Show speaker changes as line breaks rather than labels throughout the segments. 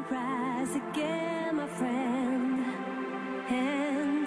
rise again, my friend, and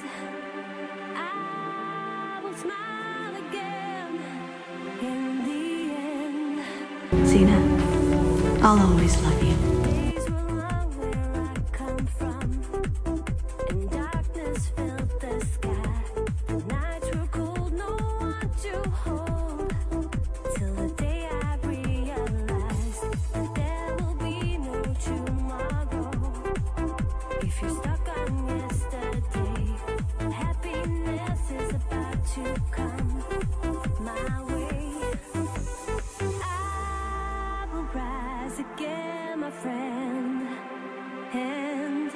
I will smile again in the end.
Zena, I'll always love you.
Days were long where I come from, and darkness filled the sky. The nights were cold, no one to hold, till the day I realized that there will be no tomorrow. If you're stuck on yesterday, happiness is about to come my way. I will rise again, my friend, and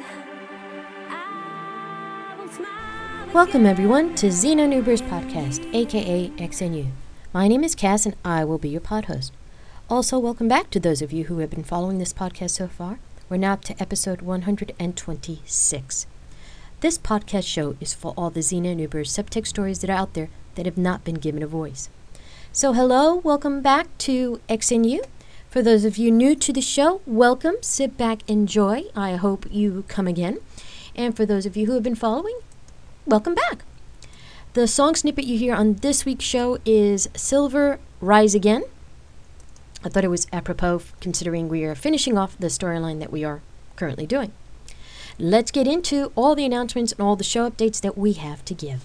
I will smile.
Welcome everyone to Xena Newber's podcast, aka XNU. My name is Cass and I will be your pod host. Also, welcome back to those of you who have been following this podcast so far. We're now up to episode 126. This podcast show is for all the Xena Newber's subtext stories that are out there that have not been given a voice. So hello, welcome back to XNU. For those of you new to the show, welcome, sit back, enjoy. I hope you come again. And for those of you who have been following, welcome back. The song snippet you hear on this week's show is Silver Rise Again. I thought it was apropos considering we are finishing off the storyline that we are currently doing. Let's get into all the announcements and all the show updates that we have to give.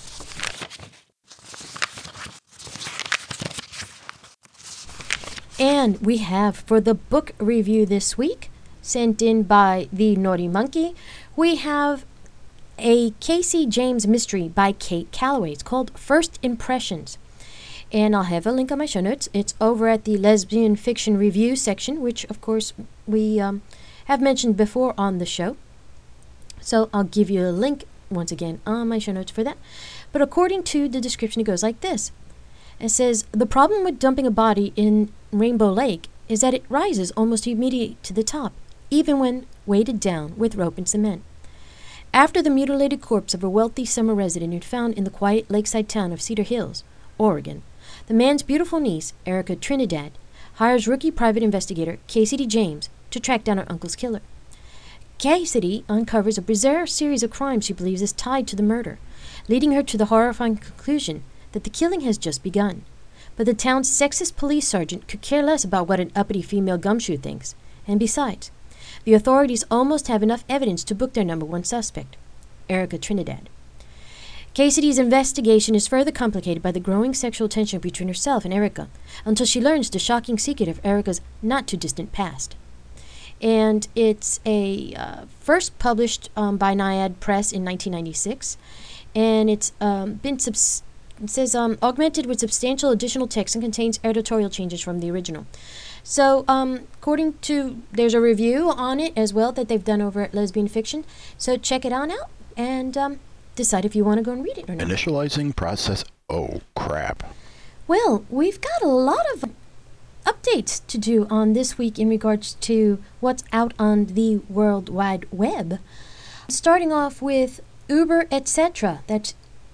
And we have for the book review this week, sent in by the Naughty Monkey, we have a Casey James mystery by Kate Calloway. It's called First Impressions. And I'll have a link on my show notes. It's over at the Lesbian Fiction Review section, which, of course, we have mentioned before on the show. So I'll give you a link, once again, on my show notes for that. But according to the description, it goes like this. It says, the problem with dumping a body in Rainbow Lake is that it rises almost immediately to the top, even when weighted down with rope and cement. After the mutilated corpse of a wealthy summer resident who'd found in the quiet lakeside town of Cedar Hills, Oregon, the man's beautiful niece, Erica Trinidad, hires rookie private investigator Cassidy James to track down her uncle's killer. Cassidy uncovers a bizarre series of crimes she believes is tied to the murder, leading her to the horrifying conclusion that the killing has just begun. But the town's sexist police sergeant could care less about what an uppity female gumshoe thinks. And besides, the authorities almost have enough evidence to book their number one suspect, Erica Trinidad. Cassidy's investigation is further complicated by the growing sexual tension between herself and Erica, until she learns the shocking secret of Erica's not-too-distant past. And it's a first published by Naiad Press in 1996, and it's been augmented with substantial additional text and contains editorial changes from the original. So, according to, there's a review on it as well that they've done over at Lesbian Fiction. So check it on out and decide if you want to go and read it or not.
Initializing process. Oh, crap.
Well, we've got a lot of updates to do on this week in regards to what's out on the World Wide Web. Starting off with Uber Etc. That's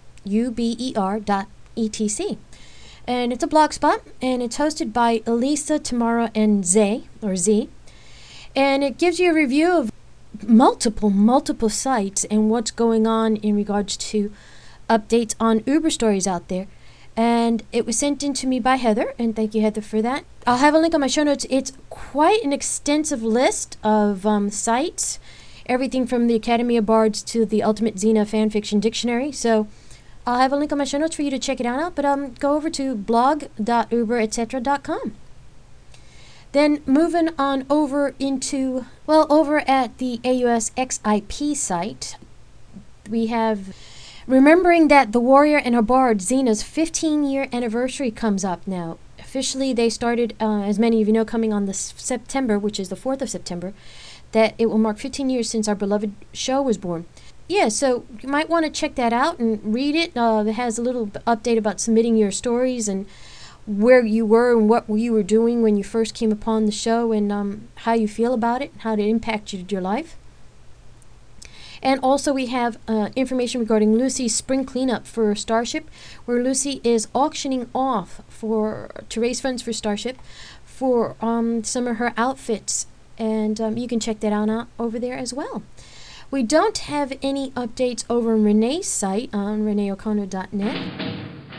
uber.etc. And it's a blog spot, and it's hosted by Elisa, Tamara, and Z. And it gives you a review of multiple sites and what's going on in regards to updates on Uber stories out there. And it was sent in to me by Heather, and thank you, Heather, for that. I'll have a link on my show notes. It's quite an extensive list of sites, everything from the Academy of Bards to the Ultimate Xena Fanfiction Dictionary. So I'll have a link on my show notes for you to check it out, but go over to blog.uberetc.com. Then moving on over into, over at the AUS XIP site, we have remembering that the warrior and her bard, Xena's 15-year anniversary comes up now. Officially, they started, as many of you know, coming on this September, which is the 4th of September, that it will mark 15 years since our beloved show was born. Yeah, so you might want to check that out and read it. It has a little update about submitting your stories and where you were and what you were doing when you first came upon the show and how you feel about it, how it impacted your life. And also we have information regarding Lucy's spring cleanup for Starship, where Lucy is auctioning off to raise funds for Starship for some of her outfits and you can check that out over there as well. We don't have any updates over on Renee's site on reneeoconnor.net.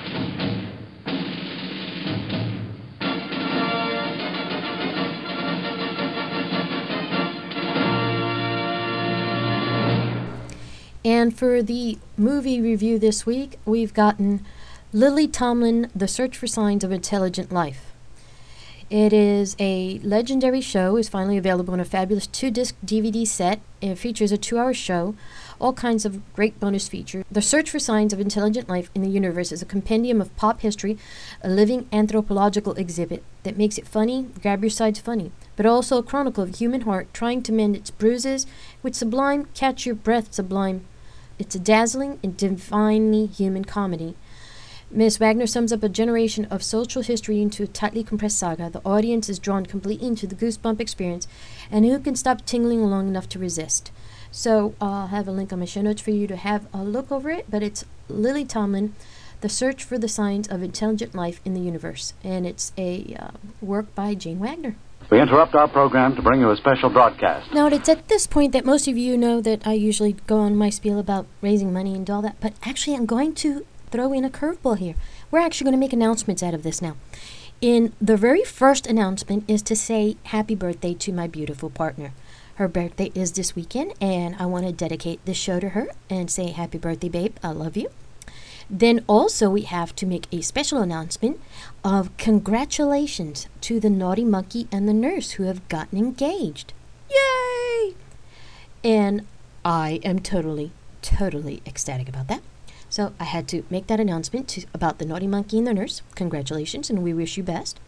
And for the movie review this week, we've gotten Lily Tomlin, The Search for Signs of Intelligent Life. It is a legendary show, is finally available in a fabulous 2-disc DVD set. It features a 2-hour show, all kinds of great bonus features. The Search for Signs of Intelligent Life in the Universe is a compendium of pop history, a living anthropological exhibit that makes it funny, grab your sides funny, but also a chronicle of human heart trying to mend its bruises with sublime, catch your breath sublime. It's a dazzling and divinely human comedy. Miss Wagner sums up a generation of social history into a tightly compressed saga. The audience is drawn completely into the goosebump experience, and who can stop tingling long enough to resist? So I'll have a link on my show notes for you to have a look over it, but it's Lily Tomlin, The Search for the Signs of Intelligent Life in the Universe, and it's a work by Jane Wagner.
We interrupt our program to bring you a special broadcast.
Now, it's at this point that most of you know that I usually go on my spiel about raising money and all that, but actually I'm going to throw in a curveball here. We're actually going to make announcements out of this now. In the very first announcement is to say happy birthday to my beautiful partner. Her birthday is this weekend, and I want to dedicate this show to her and say happy birthday, babe. I love you. Then also we have to make a special announcement of congratulations to the Naughty Monkey and the nurse who have gotten engaged. Yay! And I am totally ecstatic about that. So I had to make that announcement about the Naughty Monkey and the nurse. Congratulations, and we wish you best.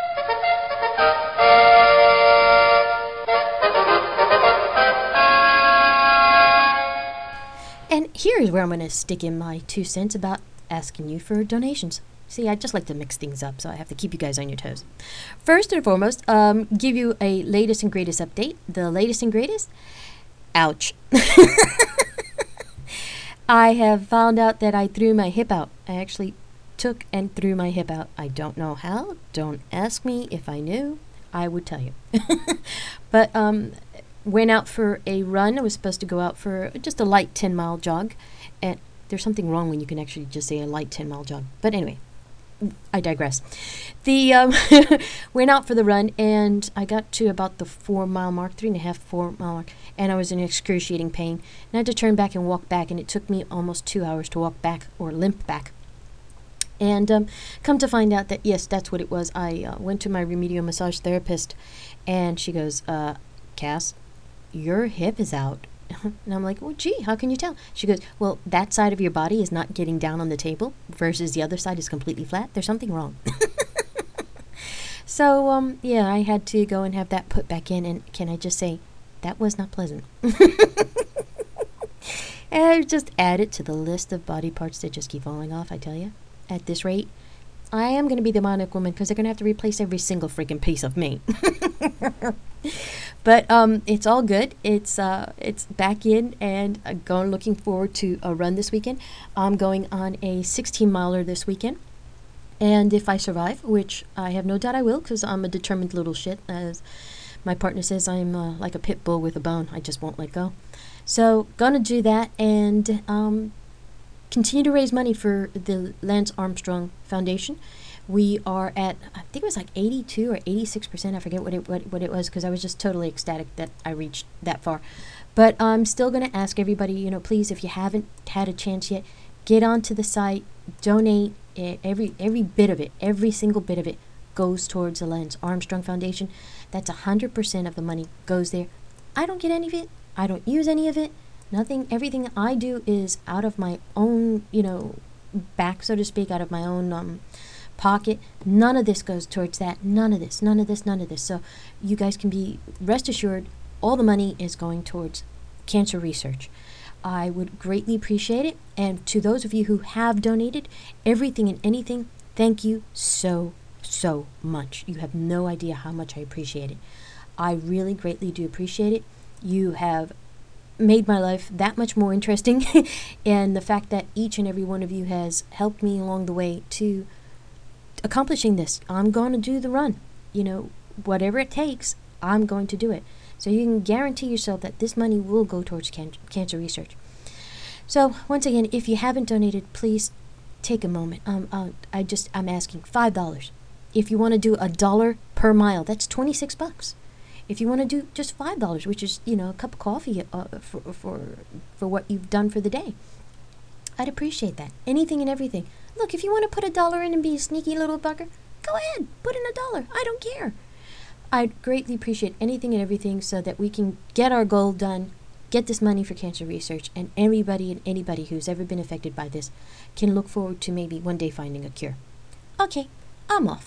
And here's where I'm going to stick in my 2 cents about asking you for donations. See, I just like to mix things up, so I have to keep you guys on your toes. First and foremost, give you a latest and greatest update. The latest and greatest? Ouch. I have found out that I threw my hip out. I actually took and threw my hip out. I don't know how. Don't ask me. If I knew, I would tell you. But went out for a run. I was supposed to go out for just a light 10-mile jog. And there's something wrong when you can actually just say a light 10-mile jog. But anyway, I digress. The went out for the run, and I got to about the 4-mile mark, 3.5, 4-mile mark, and I was in excruciating pain. And I had to turn back and walk back, and it took me almost 2 hours to walk back, or limp back. And come to find out that, yes, that's what it was. I went to my remedial massage therapist, and she goes, Cass, your hip is out. And I'm like, well, gee, how can you tell? She goes, well, that side of your body is not getting down on the table versus the other side is completely flat. There's something wrong. So, yeah, I had to go and have that put back in. And can I just say, that was not pleasant. And I just added to the list of body parts that just keep falling off, I tell you. At this rate, I am going to be the Bionic Woman because they're going to have to replace every single freaking piece of me. But it's all good. It's back in, and looking forward to a run this weekend. I'm going on a 16-miler this weekend. And if I survive, which I have no doubt I will because I'm a determined little shit, as my partner says, I'm like a pit bull with a bone. I just won't let go. So, gonna do that and continue to raise money for the Lance Armstrong Foundation. We are at, I think it was like 82 or 86%. I forget what it was because I was just totally ecstatic that I reached that far. But I'm still going to ask everybody, please, if you haven't had a chance yet, get onto the site, donate. Every bit of it, every single bit of it goes towards the Lance Armstrong Foundation. That's 100% of the money goes there. I don't get any of it. I don't use any of it. Nothing. Everything I do is out of my own, back, so to speak, out of my own pocket. None of this goes towards that. None of this. So you guys can be rest assured all the money is going towards cancer research. I would greatly appreciate it. And to those of you who have donated everything and anything, thank you so much. You have no idea how much I appreciate it. I really greatly do appreciate it. You have made my life that much more interesting. And the fact that each and every one of you has helped me along the way to accomplishing this. I'm going to do the run. Whatever it takes, I'm going to do it. So you can guarantee yourself that this money will go towards cancer research. So once again, if you haven't donated, please take a moment. I'm asking $5. If you want to do $1 per mile, that's $26. If you want to do just $5, which is a cup of coffee for what you've done for the day, I'd appreciate that. Anything and everything. Look, if you want to put $1 in and be a sneaky little bugger, go ahead, put in $1. I don't care. I'd greatly appreciate anything and everything so that we can get our goal done, get this money for cancer research, and everybody and anybody who's ever been affected by this can look forward to maybe one day finding a cure. Okay, I'm off.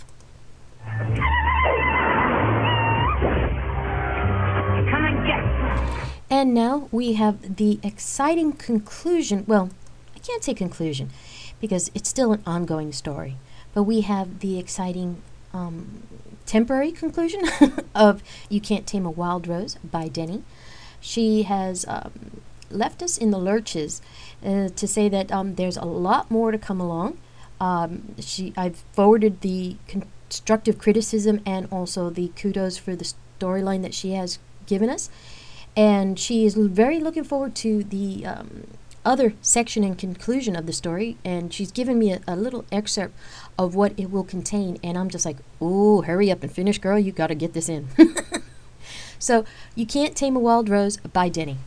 And now we have the exciting conclusion. Well, I can't say conclusion because it's still an ongoing story. But we have the exciting temporary conclusion of You Can't Tame a Wild Rose by Denny. She has left us in the lurches to say that there's a lot more to come along. I've forwarded the constructive criticism and also the kudos for the storyline that she has given us. And she is very looking forward to the other section and conclusion of the story. And she's given me a little excerpt of what it will contain. And I'm just like, ooh, hurry up and finish, girl. You got to get this in. So, You Can't Tame a Wild Rose by Denny.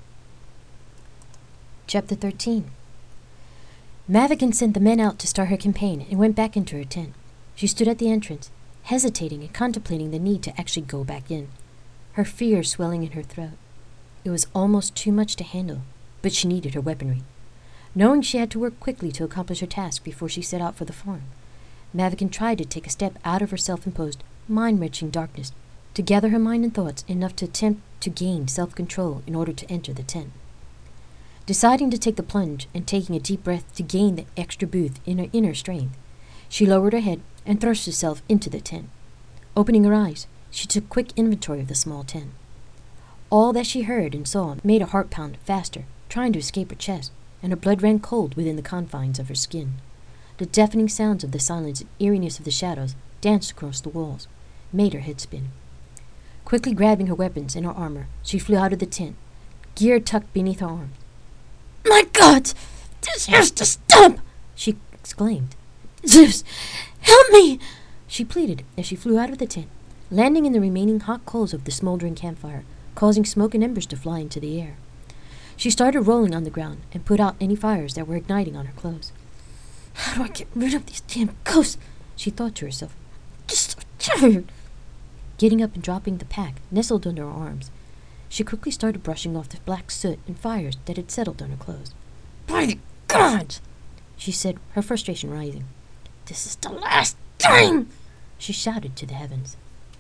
Chapter 13. Maverick sent the men out to start her campaign and went back into her tent. She stood at the entrance, hesitating and contemplating the need to actually go back in, her fear swelling in her throat. It was almost too much to handle, but she needed her weaponry. Knowing she had to work quickly to accomplish her task before she set out for the farm, Maverick tried to take a step out of her self-imposed, mind-wrenching darkness, to gather her mind and thoughts enough to attempt to gain self-control in order to enter the tent. Deciding to take the plunge and taking a deep breath to gain the extra boost in her inner strength, she lowered her head and thrust herself into the tent. Opening her eyes, she took quick inventory of the small tent. All that she heard and saw made her heart pound faster, trying to escape her chest, and her blood ran cold within the confines of her skin. The deafening sounds of the silence and eeriness of the shadows danced across the walls, made her head spin. Quickly grabbing her weapons and her armor, she flew out of the tent, gear tucked beneath her arms. "My God! This has to stop!" she exclaimed. "Zeus, help me!" she pleaded as she flew out of the tent, landing in the remaining hot coals of the smoldering campfire, causing smoke and embers to fly into the air. She started rolling on the ground and put out any fires that were igniting on her clothes. "How do I get rid of these damn ghosts?" she thought to herself. "Just so tired." Getting up and dropping the pack nestled under her arms, she quickly started brushing off the black soot and fires that had settled on her clothes. "By the gods!" she said, her frustration rising. "This is the last time!" she shouted to the heavens.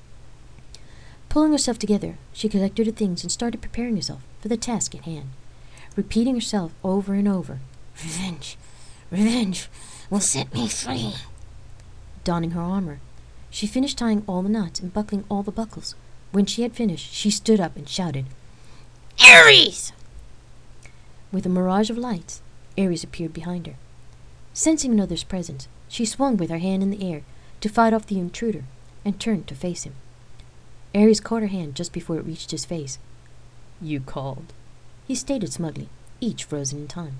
Pulling herself together, she collected her things and started preparing herself for the task at hand, repeating herself over and over, "Revenge, revenge will set me free." Donning her armor, she finished tying all the knots and buckling all the buckles. When she had finished, she stood up and shouted, "Ares!" With a mirage of lights, Ares appeared behind her. Sensing another's presence, she swung with her hand in the air to fight off the intruder and turned to face him. Ares caught her hand just before it reached his face. "You called," he stated smugly, each frozen in time.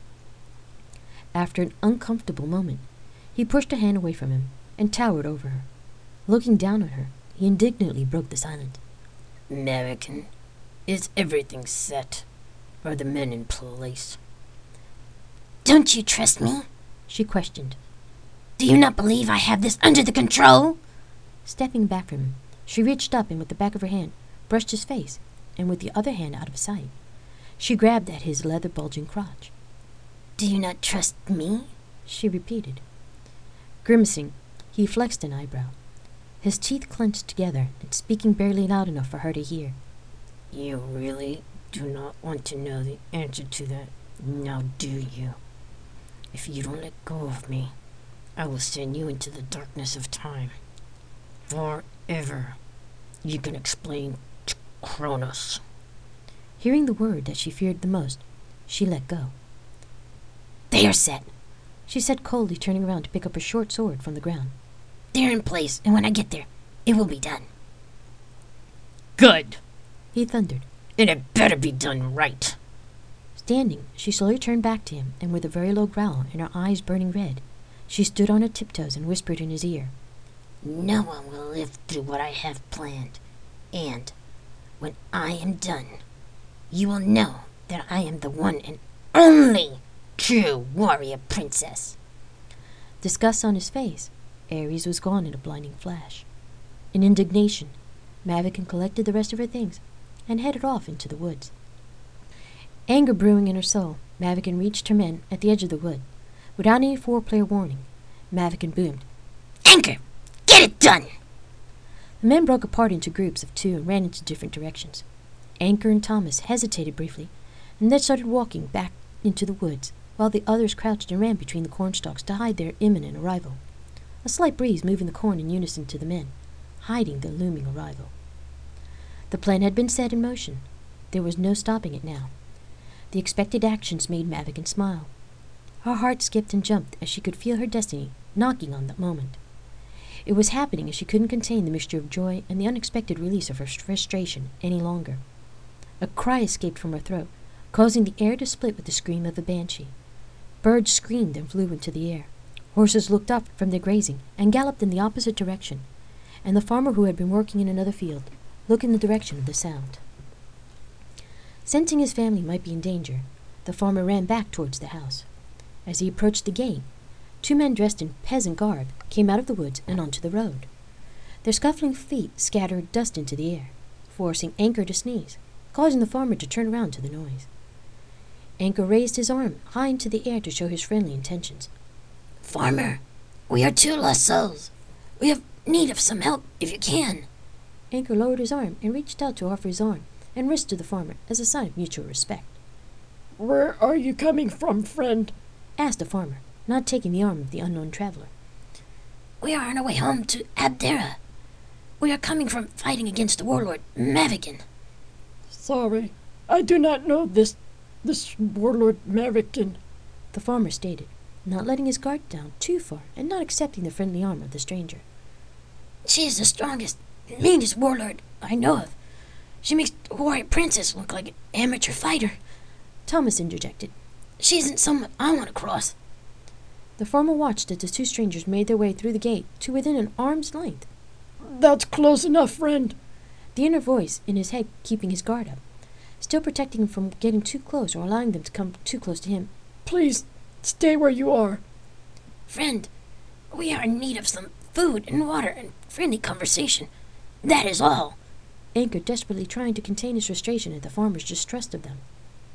After an uncomfortable moment, he pushed her hand away from him and towered over her. Looking down on her, he indignantly broke the silence. "American, is everything set? Are the men in place?" "Don't you trust me?" she questioned. "Do you not believe I have this under the control?" Stepping back from him, she reached up and with the back of her hand brushed his face, and with the other hand out of sight, she grabbed at his leather-bulging crotch. "Do you not trust me?" she repeated. Grimacing, he flexed an eyebrow, his teeth clenched together and speaking barely loud enough for her to hear. "You really do not want to know the answer to that, now do you? If you don't let go of me, I will send you into the darkness of time. Forever. You can explain to Kronos." Hearing the word that she feared the most, she let go. "They are set," she said coldly, turning around to pick up her short sword from the ground. "They're in place, and when I get there, it will be done." "Good," he thundered.
"And it better be done right."
Standing, she slowly turned back to him, and with a very low growl and her eyes burning red, she stood on her tiptoes and whispered in his ear.
"No one will live through what I have planned. And when I am done, you will know that I am the one and only true warrior princess."
Disgust on his face, Ares was gone in a blinding flash. In indignation, Mavikin collected the rest of her things and headed off into the woods. Anger brewing in her soul, Mavikin reached her men at the edge of the wood. Without any foreplayer warning, Mavikin boomed,
"Anchor! Get it done!"
The men broke apart into groups of two and ran into different directions. Anchor and Thomas hesitated briefly, and then started walking back into the woods, while the others crouched and ran between the cornstalks to hide their imminent arrival. A slight breeze moving the corn in unison to the men, hiding their looming arrival. The plan had been set in motion. There was no stopping it now. The expected actions made Mavikin smile. Her heart skipped and jumped as she could feel her destiny knocking on that moment. It was happening as she couldn't contain the mixture of joy and the unexpected release of her frustration any longer. A cry escaped from her throat, causing the air to split with the scream of a banshee. Birds screamed and flew into the air. Horses looked up from their grazing and galloped in the opposite direction, and the farmer who had been working in another field looked in the direction of the sound. Sensing his family might be in danger, the farmer ran back towards the house. As he approached the gate, two men dressed in peasant garb came out of the woods and onto the road. Their scuffling feet scattered dust into the air, forcing Anchor to sneeze, causing the farmer to turn around to the noise. Anchor raised his arm high into the air to show his friendly intentions.
"Farmer, we are two lost souls. We have need of some help if you can."
Anchor lowered his arm and reached out to offer his arm and wrist to the farmer as a sign of mutual respect.
"Where are you coming from, friend?"
Asked the farmer, not taking the arm of the unknown traveler.
"We are on our way home to Abdera. We are coming from fighting against the warlord Mavikin."
"Sorry, I do not know this warlord Mavikin,"
the farmer stated, not letting his guard down too far and not accepting the friendly arm of the stranger.
"She is the strongest, meanest warlord I know of. She makes the warrior princess look like an amateur fighter."
Thomas interjected.
"She isn't someone I want to cross."
The farmer watched as the two strangers made their way through the gate to within an arm's length.
"That's close enough, friend."
The inner voice in his head keeping his guard up, still protecting him from getting too close or allowing them to come too close to him.
"Please, stay where you are."
"Friend, we are in need of some food and water and friendly conversation. That is all."
Anchor desperately trying to contain his frustration at the farmer's distrust of them.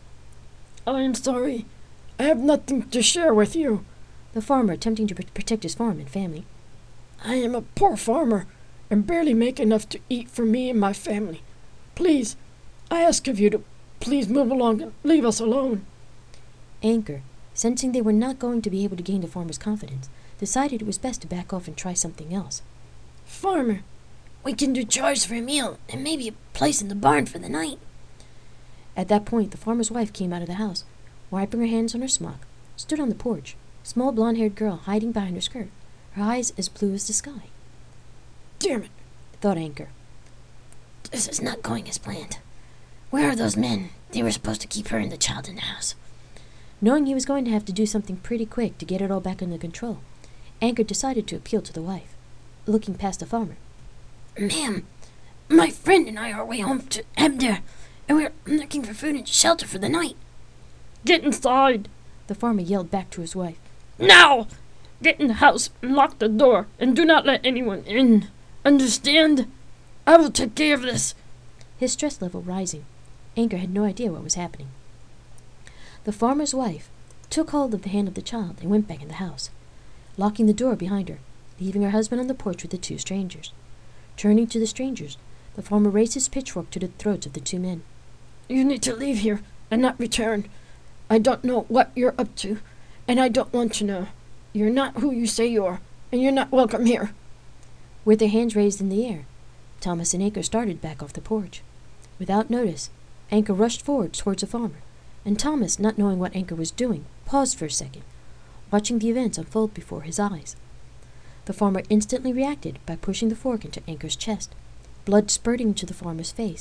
"I am sorry. I have nothing to share with you.
The farmer attempting to protect his farm and family.
I am a poor farmer and barely make enough to eat for me and my family. Please, I ask of you to please move along and leave us alone."
Anchor, sensing they were not going to be able to gain the farmer's confidence, decided it was best to back off and try something else.
"Farmer, we can do chores for a meal and maybe a place in the barn for the night."
At that point, the farmer's wife came out of the house, wiping her hands on her smock, stood on the porch, small blonde-haired girl hiding behind her skirt, her eyes as blue as the sky.
"Damn it,"
thought Anchor.
"This is not going as planned. Where are those men? They were supposed to keep her and the child in the house."
Knowing he was going to have to do something pretty quick to get it all back under control, Anchor decided to appeal to the wife, looking past the farmer.
"Ma'am, my friend and I are way home to Abder, and we're looking for food and shelter for the night."
"Get inside!"
the farmer yelled back to his wife.
"Now! Get in the house and lock the door, and do not let anyone in. Understand? I will take care of this."
His stress level rising, Anchor had no idea what was happening. The farmer's wife took hold of the hand of the child and went back in the house, locking the door behind her, leaving her husband on the porch with the two strangers. Turning to the strangers, the farmer raised his pitchfork to the throats of the two men.
"You need to leave here and not return. I don't know what you're up to, and I don't want to know. You're not who you say you are, and you're not welcome here."
With their hands raised in the air, Thomas and Anchor started back off the porch. Without notice, Anchor rushed forward towards the farmer, and Thomas, not knowing what Anchor was doing, paused for a second, watching the events unfold before his eyes. The farmer instantly reacted by pushing the fork into Anchor's chest, blood spurting into the farmer's face,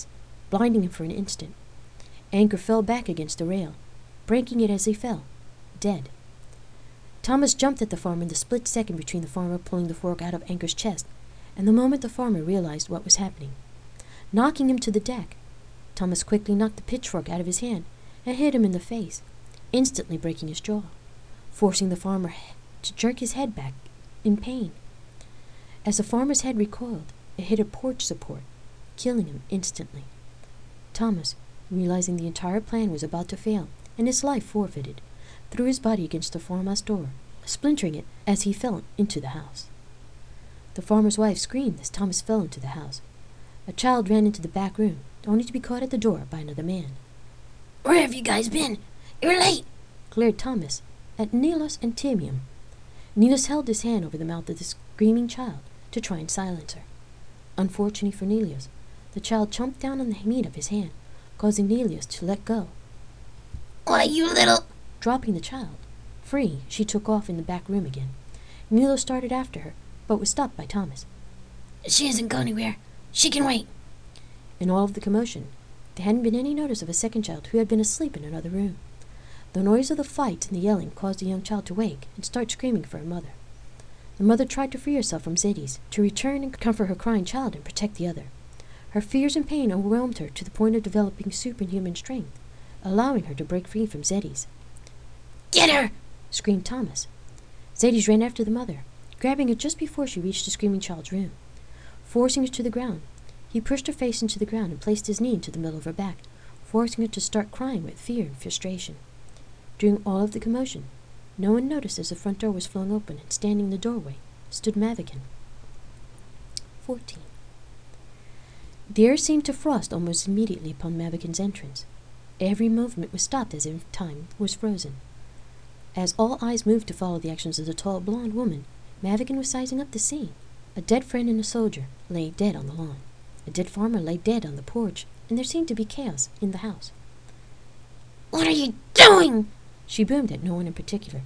blinding him for an instant. Anchor fell back against the rail, breaking it as he fell, dead. Thomas jumped at the farmer in the split second between the farmer pulling the fork out of Anchor's chest and the moment the farmer realized what was happening. Knocking him to the deck, Thomas quickly knocked the pitchfork out of his hand and hit him in the face, instantly breaking his jaw, forcing the farmer to jerk his head back in pain. As the farmer's head recoiled, it hit a porch support, killing him instantly. Thomas, realizing the entire plan was about to fail and his life forfeited, threw his body against the farmhouse door, splintering it as he fell into the house. The farmer's wife screamed as Thomas fell into the house. A child ran into the back room, only to be caught at the door by another man.
Where have you guys been? You're late!
Glared Thomas at Nilos and Timium. Nilos held his hand over the mouth of the screaming child to try and silence her. Unfortunately for Nelios, the child chomped down on the meat of his hand, causing Nelios to let go.
Why, you little...
Dropping the child. Free, she took off in the back room again. Nelios started after her, but was stopped by Thomas.
She isn't going anywhere. She can wait.
In all of the commotion, there hadn't been any notice of a second child who had been asleep in another room. The noise of the fight and the yelling caused the young child to wake and start screaming for her mother. The mother tried to free herself from Zadis, to return and comfort her crying child and protect the other. Her fears and pain overwhelmed her to the point of developing superhuman strength, allowing her to break free from Zadis.
Get her!
Screamed Thomas. Zadis ran after the mother, grabbing her just before she reached the screaming child's room. Forcing her to the ground, he pushed her face into the ground and placed his knee into the middle of her back, forcing her to start crying with fear and frustration. During all of the commotion, no one noticed as the front door was flung open and standing in the doorway stood Mavikin. 14. The air seemed to frost almost immediately upon Mavikin's entrance. Every movement was stopped as if time was frozen. As all eyes moved to follow the actions of the tall blonde woman, Mavikin was sizing up the scene. A dead friend and a soldier lay dead on the lawn. A dead farmer lay dead on the porch, and there seemed to be chaos in the house.
What are you doing?
She boomed at no one in particular.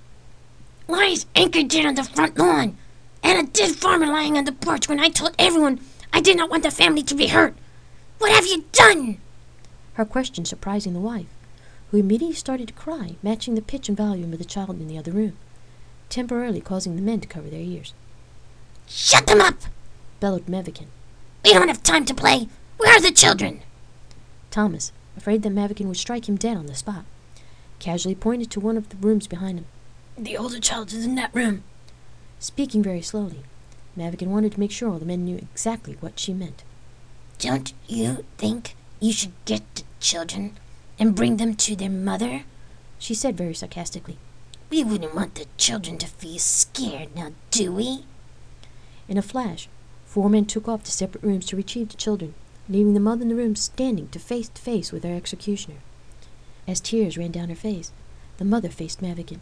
Why is Anchor dead on the front lawn? And a dead farmer lying on the porch when I told everyone I did not want the family to be hurt? What have you done?
Her question surprising the wife, who immediately started to cry, matching the pitch and volume of the child in the other room, temporarily causing the men to cover their ears.
Shut them up!
Bellowed Mavikin.
We don't have time to play. Where are the children?
Thomas, afraid that Mavikin would strike him dead on the spot, casually pointed to one of the rooms behind him.
The older child is in that room.
Speaking very slowly, Mavikin wanted to make sure all the men knew exactly what she meant.
Don't you think you should get the children and bring them to their mother?
She said very sarcastically.
We wouldn't want the children to feel scared, now do we?
In a flash, 4 men took off to separate rooms to retrieve the children, leaving the mother in the room standing to face with her executioner. As tears ran down her face, the mother faced Mavikin.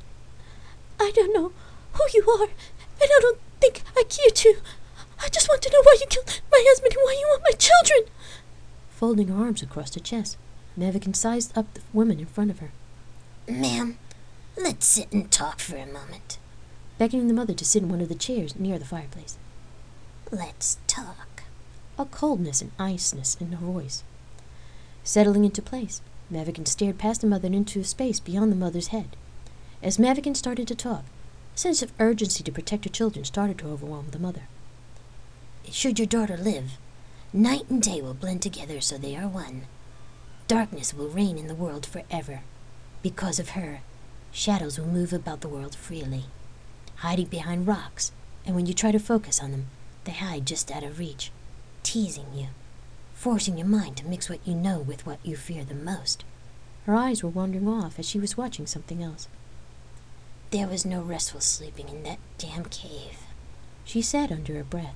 I don't know who you are, and I don't think I care to. I just want to know why you killed my husband and why you want my children.
Folding her arms across her chest, Mavikin sized up the woman in front of her.
Ma'am, let's sit and talk for a moment.
Beckoning the mother to sit in one of the chairs near the fireplace.
Let's talk.
A coldness and iciness in her voice. Settling into place, Mavikin stared past the mother and into a space beyond the mother's head. As Mavikin started to talk, a sense of urgency to protect her children started to overwhelm the mother.
Should your daughter live, night and day will blend together so they are one. Darkness will reign in the world forever. Because of her, shadows will move about the world freely, hiding behind rocks, and when you try to focus on them, they hide just out of reach, teasing you, forcing your mind to mix what you know with what you fear the most.
Her eyes were wandering off as she was watching something else.
There was no restful sleeping in that damn cave,
she said under her breath.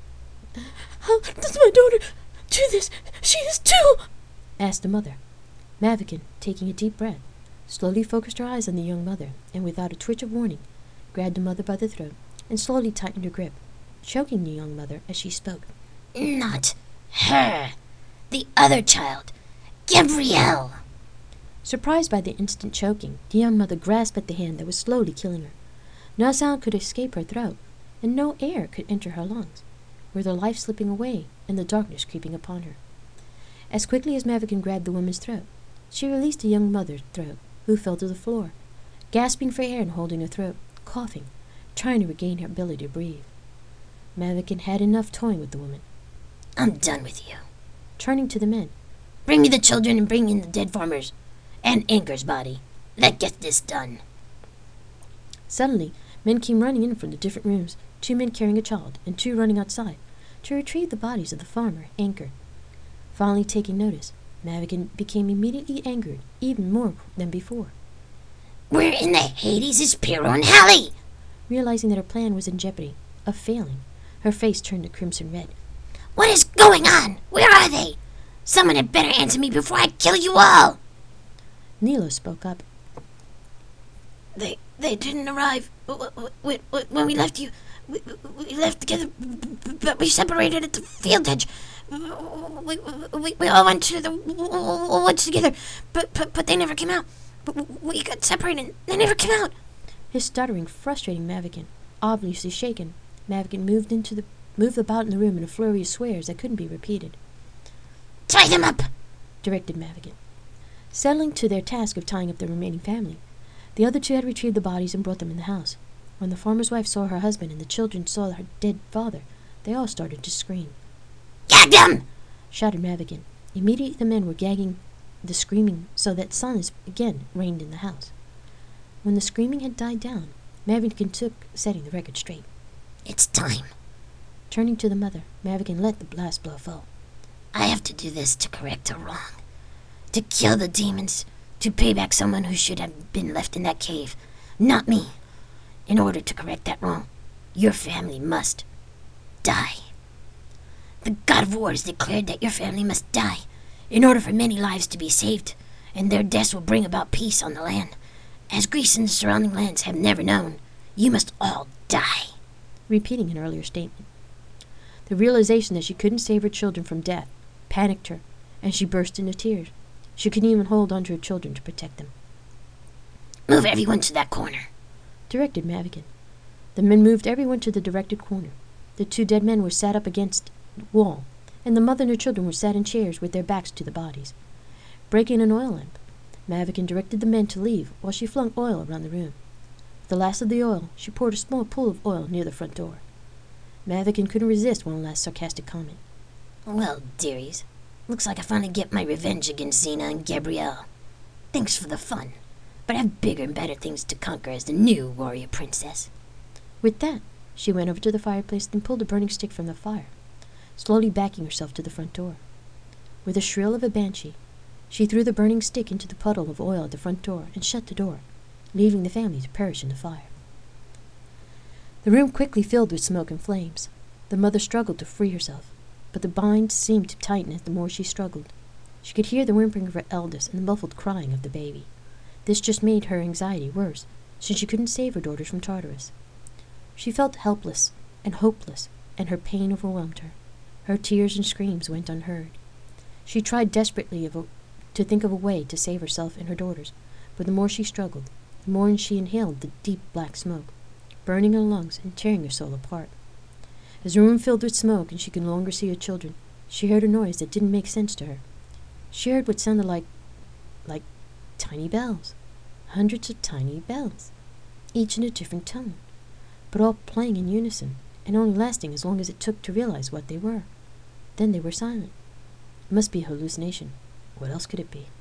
How does my daughter do this? She is too!
Asked the mother. Mavikin, taking a deep breath, slowly focused her eyes on the young mother, and without a twitch of warning, grabbed the mother by the throat and slowly tightened her grip, choking the young mother as she spoke.
Not her. The other child. Gabrielle.
Surprised by the instant choking, the young mother grasped at the hand that was slowly killing her. No sound could escape her throat, and no air could enter her lungs, with her life slipping away and the darkness creeping upon her. As quickly as Mavikin grabbed the woman's throat, she released a young mother's throat, who fell to the floor, gasping for air and holding her throat, coughing, trying to regain her ability to breathe. Mavikin had enough toying with the woman.
I'm done with you.
Turning to the men,
Bring me the children and bring in the dead farmers. And Anchor's body. Let's get this done.
Suddenly, men came running in from the different rooms, 2 men carrying a child, and 2 running outside, to retrieve the bodies of the farmer, Anchor. Finally taking notice, Mavikin became immediately angered, even more than before.
Where in the Hades is Piero and Hallie?
Realizing that her plan was in jeopardy of failing, her face turned a crimson red.
What is going on? Where are they? Someone had better answer me before I kill you all.
Nilo spoke up.
They didn't arrive when we left you. We left together, but we separated at the field edge. We all went to the woods together, but they never came out. We got separated and they never came out.
His stuttering frustrating Mavikin. Obviously shaken, Mavikin moved about in the room in a flurry of swears that couldn't be repeated.
Tie them up,
directed Mavikin. Settling to their task of tying up the remaining family, the other 2 had retrieved the bodies and brought them in the house. When the farmer's wife saw her husband and the children saw her dead father, they all started to scream.
Gag them!
Shouted Mavikin. Immediately the men were gagging the screaming so that silence again reigned in the house. When the screaming had died down, Mavikin took setting the record straight.
It's time.
Turning to the mother, Mavikin let the last blow fall.
I have to do this to correct a wrong. To kill the demons. To pay back someone who should have been left in that cave. Not me. In order to correct that wrong, your family must die. The God of War has declared that your family must die in order for many lives to be saved, and their deaths will bring about peace on the land. As Greece and the surrounding lands have never known, you must all die.
Repeating an earlier statement. The realization that she couldn't save her children from death panicked her, and she burst into tears. She couldn't even hold onto her children to protect them.
Move everyone to that corner,
directed Mavikin. The men moved everyone to the directed corner. The 2 dead men were sat up against the wall, and the mother and her children were sat in chairs with their backs to the bodies. Breaking an oil lamp, Mavikin directed the men to leave while she flung oil around the room. With the last of the oil, she poured a small pool of oil near the front door. Mavikin couldn't resist one last sarcastic comment.
Well, dearies, looks like I finally get my revenge against Xena and Gabrielle. Thanks for the fun, but I have bigger and better things to conquer as the new warrior princess.
With that, she went over to the fireplace and pulled a burning stick from the fire, slowly backing herself to the front door. With a shrill of a banshee, she threw the burning stick into the puddle of oil at the front door and shut the door, leaving the family to perish in the fire. The room quickly filled with smoke and flames. The mother struggled to free herself, but the bind seemed to tighten the more she struggled. She could hear the whimpering of her eldest and the muffled crying of the baby. This just made her anxiety worse, since she couldn't save her daughters from Tartarus. She felt helpless and hopeless, and her pain overwhelmed her. Her tears and screams went unheard. She tried desperately to think of a way to save herself and her daughters, but the more she struggled, the more she inhaled the deep black smoke, burning her lungs and tearing her soul apart. As the room filled with smoke and she could no longer see her children, she heard a noise that didn't make sense to her. She heard what sounded like tiny bells, hundreds of tiny bells, each in a different tone, but all playing in unison and only lasting as long as it took to realize what they were. Then they were silent. It must be a hallucination. What else could it be?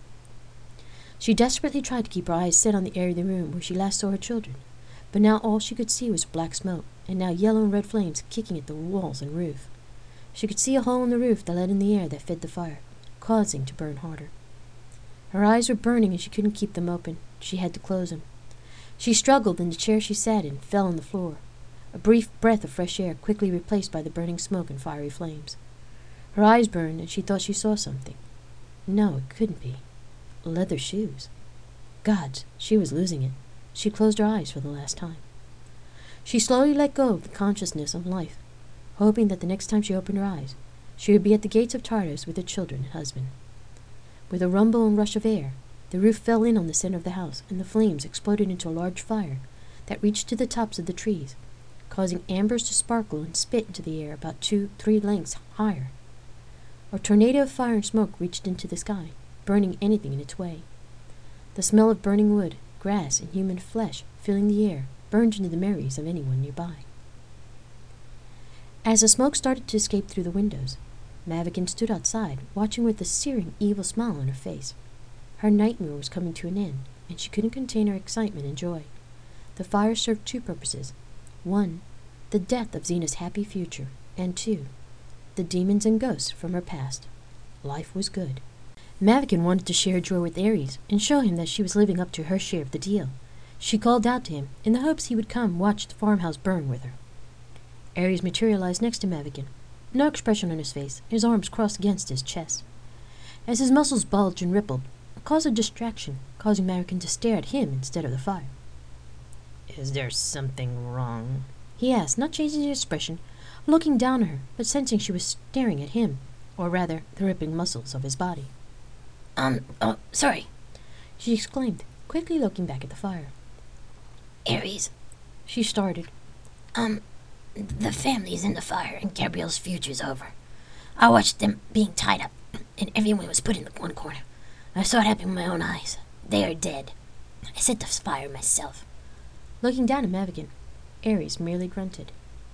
She desperately tried to keep her eyes set on the area of the room where she last saw her children, but now all she could see was black smoke, and now yellow and red flames kicking at the walls and roof. She could see a hole in the roof that let in the air that fed the fire, causing to burn harder. Her eyes were burning and she couldn't keep them open. She had to close them. She struggled, and the chair she sat in fell on the floor. A brief breath of fresh air quickly replaced by the burning smoke and fiery flames. Her eyes burned, and she thought she saw something. No, it couldn't be. Leather shoes. Gods, she was losing it. She closed her eyes for the last time. She slowly let go of the consciousness of life, hoping that the next time she opened her eyes, she would be at the gates of Tartarus with her children and husband. With a rumble and rush of air, the roof fell in on the center of the house, and the flames exploded into a large fire that reached to the tops of the trees, causing ambers to sparkle and spit into the air about 2-3 lengths higher. A tornado of fire and smoke reached into the sky, burning anything in its way. The smell of burning wood, grass, and human flesh filling the air burned into the memories of anyone nearby. As the smoke started to escape through the windows, Maverick stood outside, watching with a searing, evil smile on her face. Her nightmare was coming to an end, and she couldn't contain her excitement and joy. The fire served two purposes. One, the death of Xena's happy future, and two, the demons and ghosts from her past. Life was good. Maverick wanted to share joy with Ares and show him that she was living up to her share of the deal. She called out to him in the hopes he would come watch the farmhouse burn with her. Ares materialized next to Maverick, no expression on his face, his arms crossed against his chest. As his muscles bulged and rippled, it caused a distraction, causing Maverick to stare at him instead of the fire.
Is there something wrong?
He asked, not changing his expression, looking down at her, but sensing she was staring at him, or rather, the rippling muscles of his body.
Sorry,
she exclaimed, quickly looking back at the fire.
Ares,
she started.
The family's in the fire and Gabrielle's future's over. I watched them being tied up, and everyone was put in one corner. I saw it happen with my own eyes. They are dead. I set the fire myself.
Looking down at Maverick, Ares merely grunted.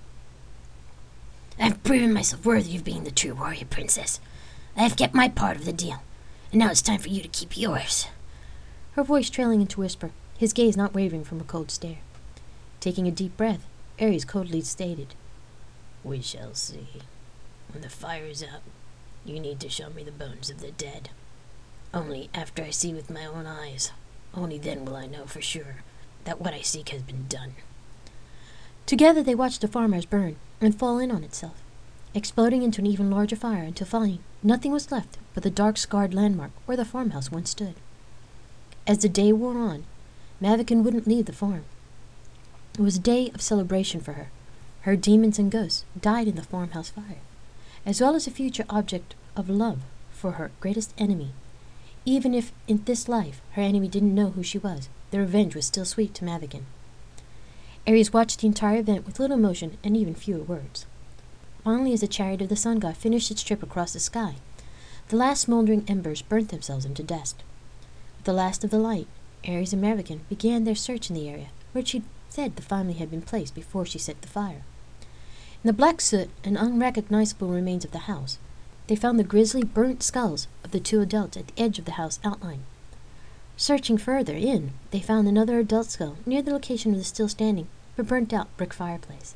I've proven myself worthy of being the true warrior princess. I have kept my part of the deal, and now it's time for you to keep yours.
Her voice trailing into a whisper, his gaze not wavering from a cold stare. Taking a deep breath, Ares coldly stated,
We shall see. When the fire is out, you need to show me the bones of the dead. Only after I see with my own eyes, only then will I know for sure that what I seek has been done.
Together they watched the farmhouse burn and fall in on itself, exploding into an even larger fire until finally nothing was left but the dark scarred landmark where the farmhouse once stood. As the day wore on, Maverick wouldn't leave the farm. It was a day of celebration for her. Her demons and ghosts died in the farmhouse fire, as well as a future object of love for her greatest enemy. Even if in this life her enemy didn't know who she was, their revenge was still sweet to Maverick. Ares watched the entire event with little emotion and even fewer words. Finally, as the chariot of the sun god finished its trip across the sky, the last smoldering embers burnt themselves into dust. With the last of the light, Ares and Maverick began their search in the area where she'd said the family had been placed before she set the fire. In the black soot and unrecognizable remains of the house, they found the grisly burnt skulls of the two adults at the edge of the house outline. Searching further in, they found another adult skull near the location of the still standing but burnt-out brick fireplace.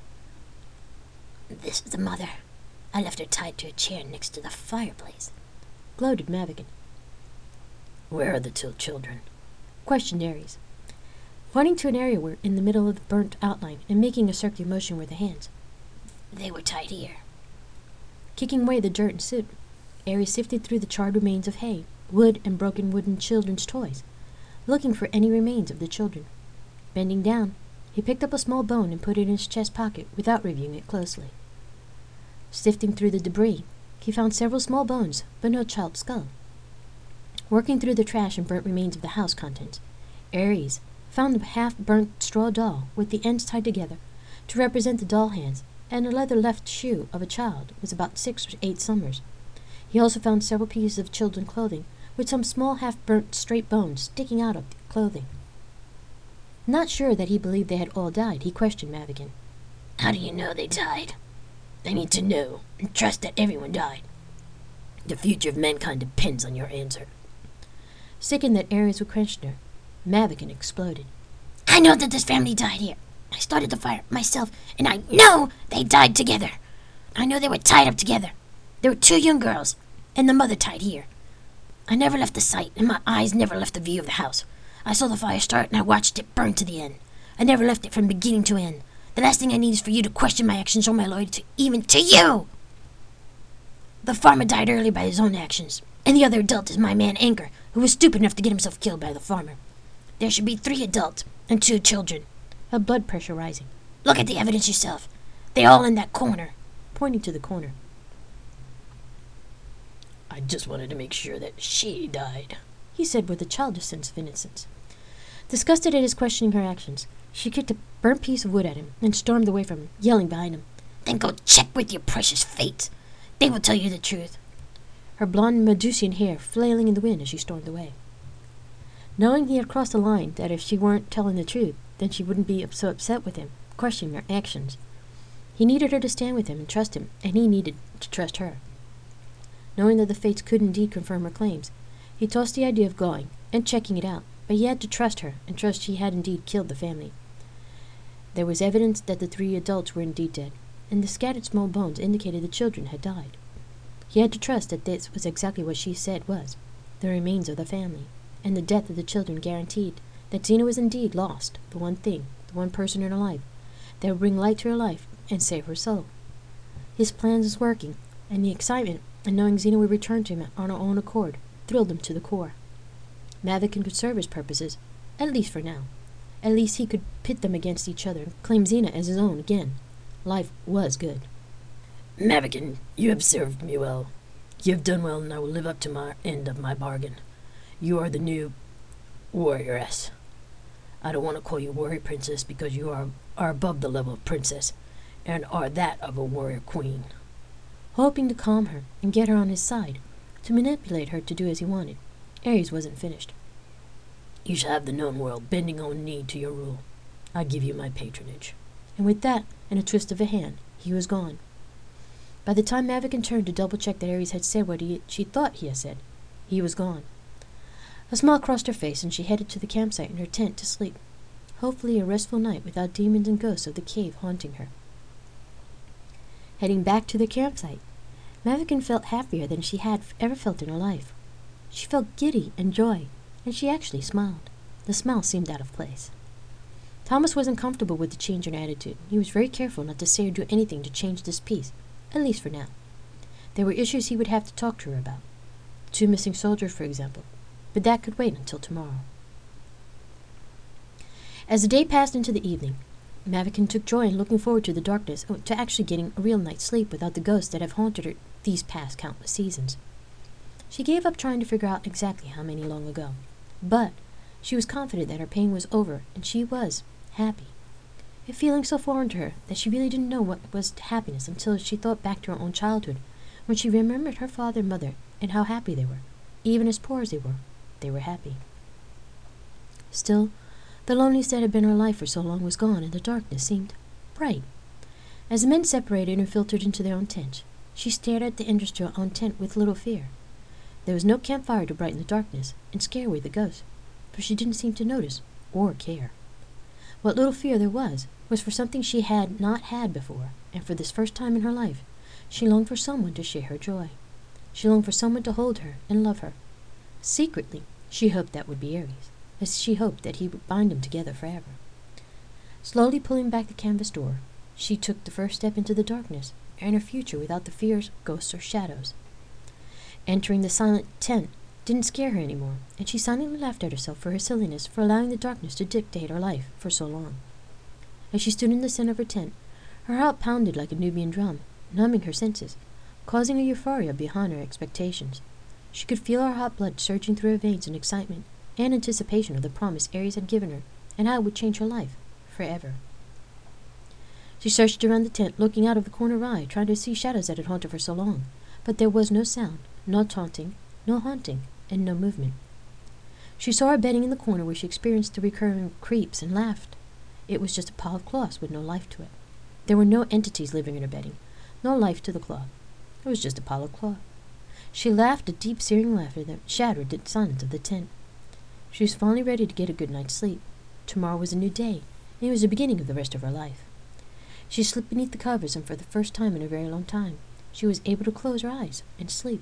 This is the mother. I left her tied to a chair next to the fireplace,
gloated Maverick.
Where are the two children?
Questioned Ares, pointing to an area where in the middle of the burnt outline and making a circular motion with the hands.
They were tied here.
Kicking away the dirt and soot, Ares sifted through the charred remains of hay, wood, and broken wooden children's toys, looking for any remains of the children. Bending down, he picked up a small bone and put it in his chest pocket without reviewing it closely. Sifting through the debris, he found several small bones, but no child's skull. Working through the trash and burnt remains of the house contents, Ares found the half-burnt straw doll with the ends tied together to represent the doll hands and a leather left shoe of a child was about 6 or 8 summers. He also found several pieces of children's clothing with some small half-burnt straight bones sticking out of the clothing. Not sure that he believed they had all died, he questioned Maverick.
How do you know they died? I need to know and trust that everyone died. The future of mankind depends on your answer.
Sickened that Ares would question her, Maverick exploded.
I know that this family died here. I started the fire myself, and I know they died together. I know they were tied up together. There were 2 young girls, and the mother tied here. I never left the site, and my eyes never left the view of the house. I saw the fire start, and I watched it burn to the end. I never left it from beginning to end. The last thing I need is for you to question my actions or my loyalty, even to you! The farmer died early by his own actions, and the other adult is my man Anchor, who was stupid enough to get himself killed by the farmer. There should be 3 adults and 2 children.
Her blood pressure rising.
Look at the evidence yourself. They're all in that corner.
Pointing to the corner.
I just wanted to make sure that she died,
he said with a childish sense of innocence. Disgusted at his questioning her actions, she kicked a burnt piece of wood at him and stormed away from him, yelling behind him.
Then go check with your precious fate. They will tell you the truth.
her blonde Medusian hair flailing in the wind as she stormed away. Knowing he had crossed the line, that if she weren't telling the truth, then she wouldn't be so upset with him, questioning her actions. He needed her to stand with him and trust him, and he needed to trust her. Knowing that the fates could indeed confirm her claims, he tossed the idea of going and checking it out, but he had to trust her and trust she had indeed killed the family. There was evidence that the 3 adults were indeed dead, and the scattered small bones indicated the children had died. He had to trust that this was exactly what she said was, the remains of the family, and the death of the children guaranteed that Xena was indeed lost, the one thing, the one person in her life, that would bring light to her life and save her soul. His plans was working, and the excitement and knowing Xena would return to him on her own accord thrilled him to the core. Mavikin could serve his purposes, at least for now. At least he could pit them against each other and claim Xena as his own again. Life was good.
Mavikin, you have served me well. You have done well, and I will live up to my end of my bargain. You are the new warrioress. I don't want to call you warrior princess because you are above the level of princess and are that of a warrior queen.
Hoping to calm her and get her on his side, to manipulate her to do as he wanted, Ares wasn't finished.
You shall have the known world bending on knee to your rule. I give you my patronage.
And with that, and a twist of a hand, he was gone. By the time Mavikin turned to double-check that Ares had said what she thought he had said, he was gone. A smile crossed her face, and she headed to the campsite in her tent to sleep. Hopefully a restful night without demons and ghosts of the cave haunting her. Heading back to the campsite, Mavikin felt happier than she had ever felt in her life. She felt giddy and joy, and she actually smiled. The smile seemed out of place. Thomas wasn't comfortable with the change in her attitude. He was very careful not to say or do anything to change this peace, at least for now. There were issues he would have to talk to her about. 2 missing soldiers, for example, but that could wait until tomorrow. As the day passed into the evening, Mavikin took joy in looking forward to the darkness, to actually getting a real night's sleep without the ghosts that have haunted her these past countless seasons. She gave up trying to figure out exactly how many long ago, but she was confident that her pain was over, and she was happy. A feeling so foreign to her that she really didn't know what was happiness until she thought back to her own childhood, when she remembered her father and mother and how happy they were. Even as poor as they were happy. Still, the loneliness that had been her life for so long was gone, and the darkness seemed bright. As the men separated and filtered into their own tents, she stared at the entrance to her own tent with little fear. There was no campfire to brighten the darkness and scare away the ghosts, but she didn't seem to notice or care. What little fear there was for something she had not had before, and for this first time in her life, she longed for someone to share her joy. She longed for someone to hold her and love her. Secretly, she hoped that would be Ares, as she hoped that he would bind them together forever. Slowly pulling back the canvas door, she took the first step into the darkness and her future without the fears, ghosts, or shadows. Entering the silent tent didn't scare her anymore, and she silently laughed at herself for her silliness for allowing the darkness to dictate her life for so long. As she stood in the center of her tent, her heart pounded like a Nubian drum, numbing her senses, causing a euphoria beyond her expectations. She could feel her hot blood surging through her veins in excitement and anticipation of the promise Ares had given her and how it would change her life forever. She searched around the tent, looking out of the corner of her eye, trying to see shadows that had haunted her so long, but there was no sound, no taunting, no haunting, and no movement. She saw her bedding in the corner where she experienced the recurring creeps and laughed. It was just a pile of cloths with no life to it. There were no entities living in her bedding, no life to the cloth. It was just a pile of cloth. She laughed a deep, searing laughter that shattered the silence of the tent. She was finally ready to get a good night's sleep. Tomorrow was a new day, and it was the beginning of the rest of her life. She slipped beneath the covers, and for the first time in a very long time, she was able to close her eyes and sleep.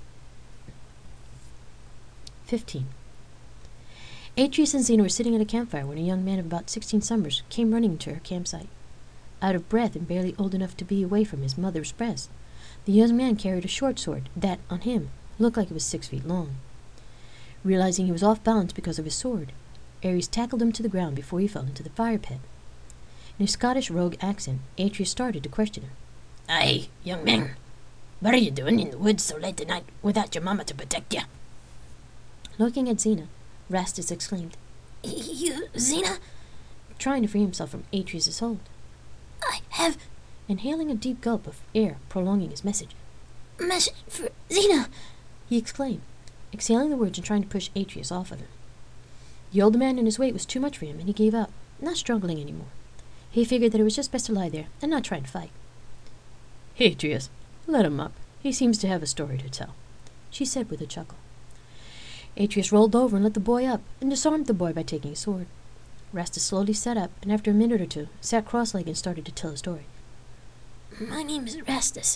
15. Atreus and Xena were sitting at a campfire when a young man of about 16 summers came running to her campsite. Out of breath and barely old enough to be away from his mother's breast, the young man carried a short sword that, on him, looked like it was 6 feet long. Realizing he was off balance because of his sword, Ares tackled him to the ground before he fell into the fire pit. In a Scottish rogue accent, Atreus started to question him.
Aye, young man. What are you doing in the woods so late at night without your mama to protect you?
Looking at Xena, Rastus exclaimed,
You, Xena?
trying to free himself from Atreus' hold.
I have
Inhaling a deep gulp of air, prolonging his message.
a message for Xena.
he exclaimed, exhaling the words and trying to push Atreus off of him. The older man and his weight was too much for him, and he gave up, not struggling anymore. He figured that it was just best to lie there and not try and fight. Atreus, let him up. He seems to have a story to tell, she said with a chuckle. Atreus rolled over and let the boy up, and disarmed the boy by taking his sword. Rastus slowly sat up, and after a minute or two, sat cross-legged and started to tell a story.
My name is Rastus.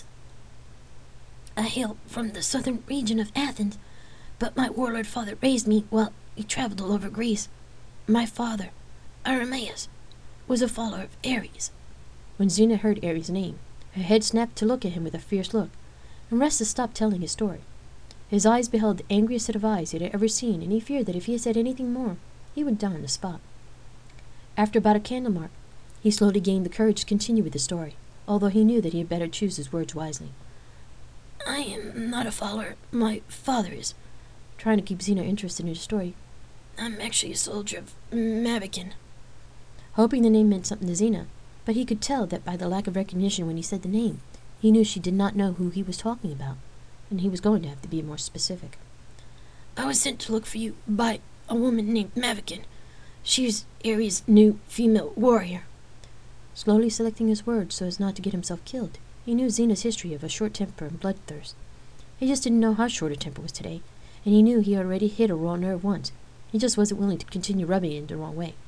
I hail from the southern region of Athens, but my warlord father raised me while he traveled all over Greece. My father, Aramaeus, was a follower of Ares.
When Xena heard Ares' name, her head snapped to look at him with a fierce look, and Rastus stopped telling his story. His eyes beheld the angriest set of eyes he had ever seen, and he feared that if he had said anything more, he would die on the spot. After about a candle mark, he slowly gained the courage to continue with the story, although he knew that he had better choose his words wisely.
I am not a follower. My father is.
Trying to keep Xena interested in his story.
I'm actually a soldier of Mavacon.
Hoping the name meant something to Xena, but he could tell that by the lack of recognition when he said the name, he knew she did not know who he was talking about, and he was going to have to be more specific.
I was sent to look for you by a woman named Mavacon. She's Ares' new female warrior.
Slowly selecting his words so as not to get himself killed, he knew Xena's history of a short temper and bloodthirst. He just didn't know how short her temper was today, and he knew he already hit a raw nerve once. He just wasn't willing to continue rubbing it the wrong way.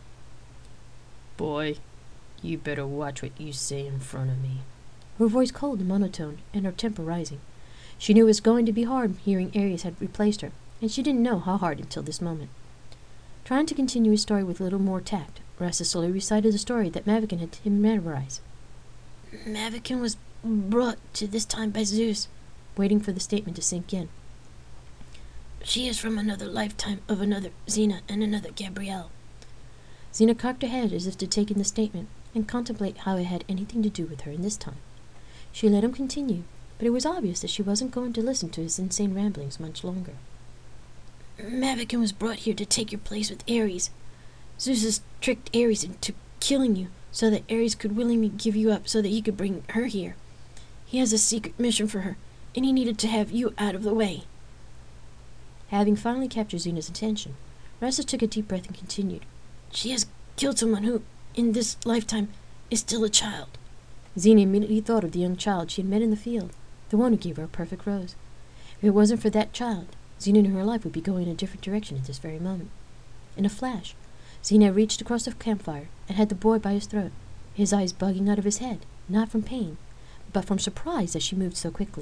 Boy, you better watch what you say in front of me.
Her voice cold and monotone, and her temper rising. She knew it was going to be hard hearing Ares had replaced her, and she didn't know how hard until this moment. Trying to continue his story with a little more tact, Rastus slowly recited the story that Mavacon had him memorize.
Mavacon was brought to this time by Zeus,
waiting for the statement to sink in.
She is from another lifetime of another Xena and another Gabrielle.
Xena cocked her head as if to take in the statement and contemplate how it had anything to do with her in this time. She let him continue, but it was obvious that she wasn't going to listen to his insane ramblings much longer.
Mavacon was brought here to take your place with Ares. Zeus has tricked Ares into killing you so that Ares could willingly give you up so that he could bring her here. He has a secret mission for her, and he needed to have you out of the way.
Having finally captured Xena's attention, Rastus took a deep breath and continued.
She has killed someone who, in this lifetime, is still a child.
Xena immediately thought of the young child she had met in the field, the one who gave her a perfect rose. If it wasn't for that child, Xena knew her life would be going in a different direction at this very moment. In a flash, Xena reached across the campfire and had the boy by his throat, his eyes bugging out of his head, not from pain, but from surprise that she moved so quickly.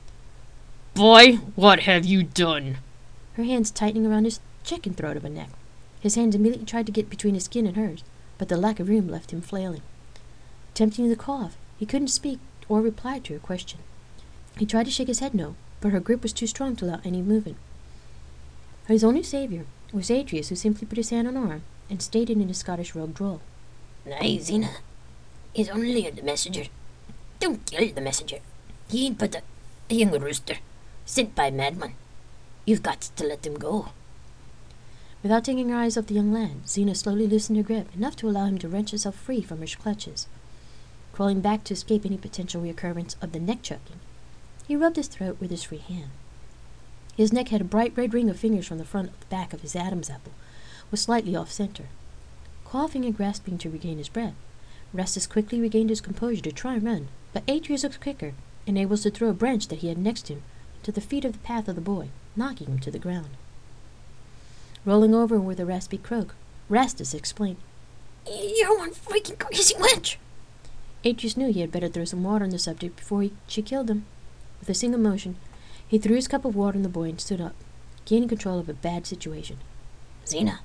Boy, what have you done?
Her hands tightening around his chicken throat of a neck. His hands immediately tried to get between his skin and hers, but the lack of room left him flailing. Attempting to cough, he couldn't speak or reply to her question. He tried to shake his head no, but her grip was too strong to allow any movement. His only savior was Atreus, who simply put his hand on her arm and stated in his Scottish rogue drawl.
Nay, Xena, he's only the messenger. Don't kill the messenger. He ain't but a young rooster, sent by a madman. You've got to let him go.
Without taking her eyes off the young lad, Xena slowly loosened her grip, enough to allow him to wrench himself free from her clutches. Crawling back to escape any potential reoccurrence of the neck-choking, he rubbed his throat with his free hand. His neck had a bright red ring of fingers from the front of the back of his Adam's apple, was slightly off-center. Coughing and grasping to regain his breath, Rastus quickly regained his composure to try and run, but Atreus was quicker, and able to throw a branch that he had next to him to the feet of the path of the boy, knocking him to the ground. Rolling over with a raspy croak, Rastus explained,
You're one freaking crazy wench!
Atreus knew he had better throw some water on the subject before she killed him. With a single motion, he threw his cup of water on the boy and stood up, gaining control of a bad situation.
Xena,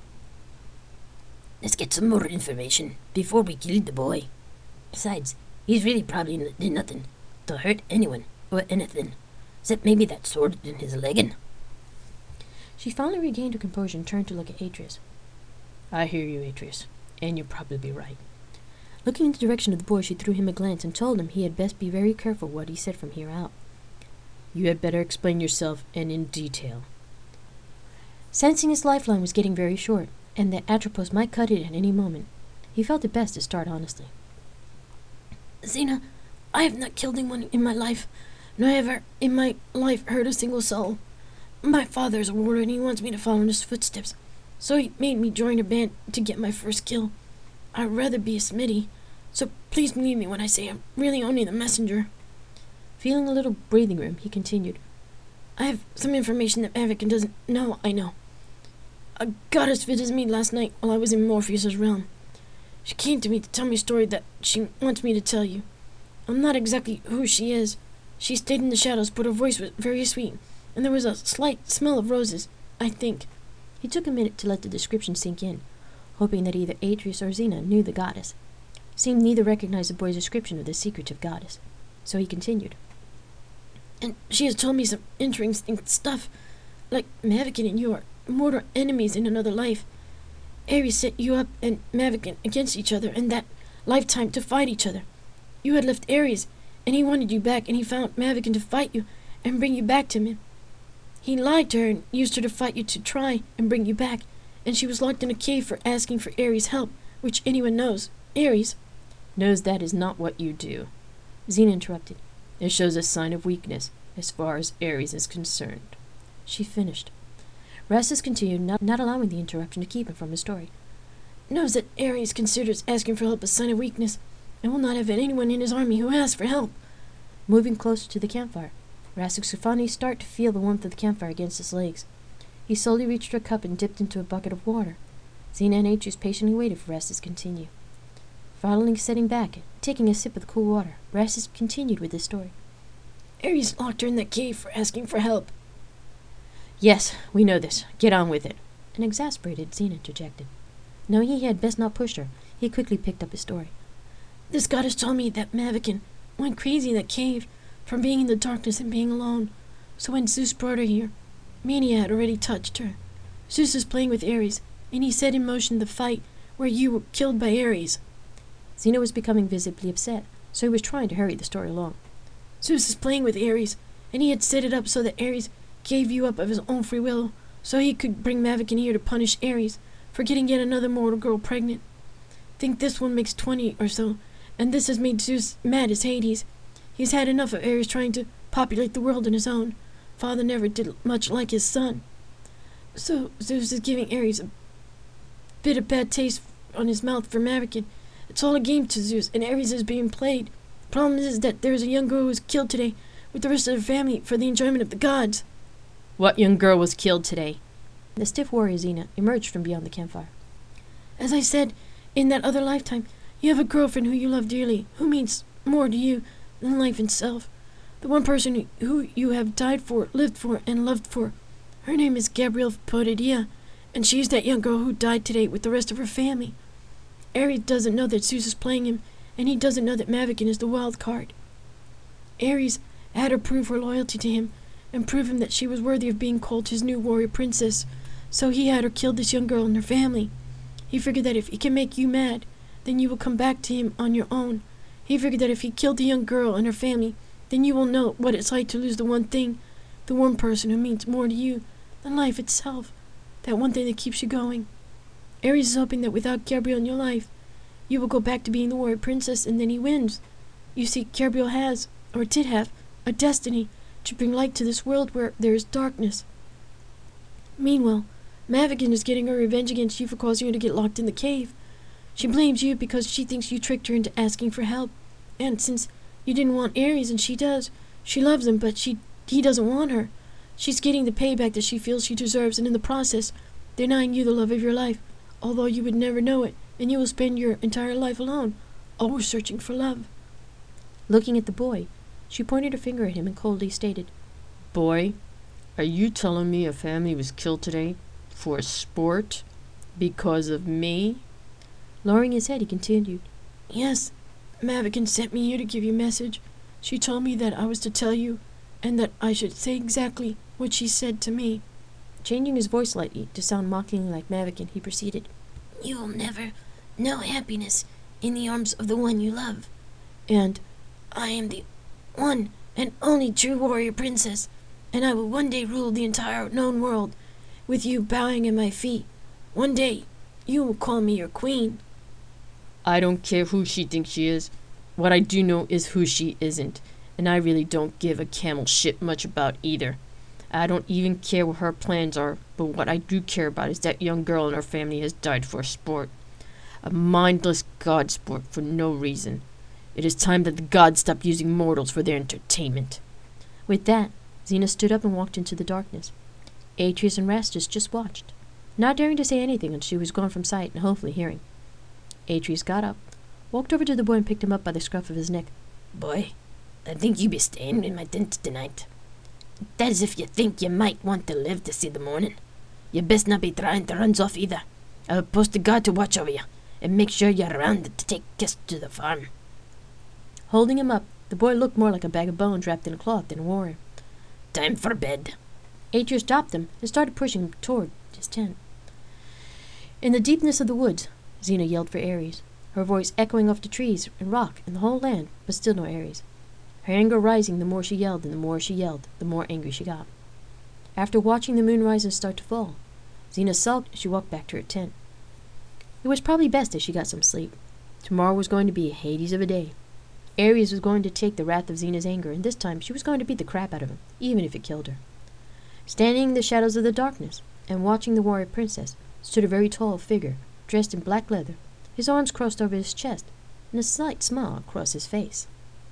let's get some more information before we kill the boy. Besides, he's really probably did nothing to hurt anyone or anything, except maybe that sword in his legging.
She finally regained her composure and turned to look at Atreus.
I hear you, Atreus, and you're probably right.
Looking in the direction of the boy, she threw him a glance and told him he had best be very careful what he said from here out.
You had better explain yourself and in detail.
Sensing his lifeline was getting very short, and that Atropos might cut it at any moment, he felt it best to start honestly.
Xena, I have not killed anyone in my life, nor ever in my life hurt a single soul.
My father's a warrior and he wants me to follow in his footsteps. So he made me join a band to get my first kill. I'd rather be a smithy. So please believe me when I say I'm really only the messenger.
Feeling a little breathing room, he continued.
I have some information that Mavikin doesn't know I know. A goddess visited me last night while I was in Morpheus's realm. She came to me to tell me a story that she wants me to tell you. I'm not exactly who she is. She stayed in the shadows, but her voice was very sweet, and there was a slight smell of roses, I think.
He took a minute to let the description sink in, hoping that either Atreus or Xena knew the goddess. Seemed neither recognized the boy's description of the secretive goddess. So he continued.
And she has told me some interesting stuff, like Mavikin and you are mortal enemies in another life. Ares set you up and Mavikin against each other in that lifetime to fight each other. You had left Ares, and he wanted you back, and he found Mavikin to fight you and bring you back to him. He lied to her and used her to fight you to try and bring you back, and she was locked in a cave for asking for Ares' help, which anyone knows. Ares
knows that is not what you do. Xena interrupted. It shows a sign of weakness, as far as Ares is concerned. She finished. Rastus continued, not allowing the interruption to keep him from his story.
Knows that Ares considers asking for help a sign of weakness, and will not have anyone in his army who asks for help.
Moving closer to the campfire, Rastus could finally start to feel the warmth of the campfire against his legs. He slowly reached for a cup and dipped into a bucket of water. Xena and Atreus patiently waited for Rastus to continue. Finally sitting back, taking a sip of the cool water, Rastus continued with his story.
Ares locked her in that cave for asking for help.
Yes, we know this. Get on with it. An exasperated Xena interjected. Knowing he had best not push her, he quickly picked up his story.
This goddess told me that Mavikin went crazy in that cave from being in the darkness and being alone. So when Zeus brought her here, Mania had already touched her. Zeus is playing with Ares, and he set in motion the fight where you were killed by Ares.
Xena was becoming visibly upset, so he was trying to hurry the story along.
Zeus is playing with Ares, and he had set it up so that Ares gave you up of his own free will, so he could bring Mavikin here to punish Ares for getting yet another mortal girl pregnant. Think this one makes 20 or so, and this has made Zeus mad as Hades. He's had enough of Ares trying to populate the world on his own. Father never did much like his son. So Zeus is giving Ares a bit of bad taste on his mouth for Mavikin. It's all a game to Zeus, and Ares is being played. The problem is that there's a young girl who was killed today with the rest of her family for the enjoyment of the gods.
What young girl was killed today? The stiff warrior Xena emerged from beyond the campfire.
As I said, in that other lifetime, you have a girlfriend who you love dearly, who means more to you than life itself. The one person who you have died for, lived for, and loved for. Her name is Gabrielle Potidia, and she's that young girl who died today with the rest of her family. Ares doesn't know that Zeus is playing him, and he doesn't know that Mavikin is the wild card. Ares had her prove her loyalty to him, and prove him that she was worthy of being called his new warrior princess, so he had her kill this young girl and her family. He figured that if he can make you mad, then you will come back to him on your own. He figured that if he killed the young girl and her family, then you will know what it's like to lose the one thing, the one person who means more to you than life itself, that one thing that keeps you going. Ares is hoping that without Gabrielle in your life, you will go back to being the warrior princess, and then he wins. You see, Gabrielle has, or did have, a destiny to bring light to this world where there is darkness. Meanwhile, Mavikin is getting her revenge against you for causing her to get locked in the cave. She blames you because she thinks you tricked her into asking for help. And since you didn't want Ares and she does, she loves him, but he doesn't want her. She's getting the payback that she feels she deserves, and in the process, denying you the love of your life, although you would never know it, and you will spend your entire life alone, always searching for love.
Looking at the boy, she pointed her finger at him and coldly stated, Boy, are you telling me a family was killed today for sport because of me? Lowering his head, he continued,
Yes, Mavikin sent me here to give you a message. She told me that I was to tell you, and that I should say exactly what she said to me.
Changing his voice slightly to sound mockingly like Mavikin, he proceeded,
You will never know happiness in the arms of the one you love.
And
I am the one and only true warrior princess, and I will one day rule the entire known world, with you bowing at my feet. One day, you will call me your queen.
I don't care who she thinks she is. What I do know is who she isn't, and I really don't give a camel shit much about either. I don't even care what her plans are, but what I do care about is that young girl and her family has died for sport. A mindless god sport for no reason. It is time that the gods stop using mortals for their entertainment.
With that, Xena stood up and walked into the darkness. Atreus and Rastus just watched, not daring to say anything until she was gone from sight and hopefully hearing. Atreus got up, walked over to the boy and picked him up by the scruff of his neck.
Boy, I think you be staying in my tent tonight. That is if you think you might want to live to see the morning. You best not be trying to run off either. I will post a guard to watch over you, and make sure you're around to take us to the farm.
Holding him up, the boy looked more like a bag of bones wrapped in a cloth than a warrior.
Time for bed.
Atreus stopped him and started pushing him toward his tent. In the deepness of the woods, Xena yelled for Ares, her voice echoing off the trees and rock and the whole land, but still no Ares. Her anger rising the more she yelled, and the more she yelled, the more angry she got. After watching the moon rise and start to fall, Xena sulked as she walked back to her tent. It was probably best that she got some sleep. Tomorrow was going to be a Hades of a day. Ares was going to take the wrath of Xena's anger, and this time she was going to beat the crap out of him, even if it killed her. Standing in the shadows of the darkness, and watching the warrior princess, stood a very tall figure, dressed in black leather, his arms crossed over his chest, and a slight smile across his face.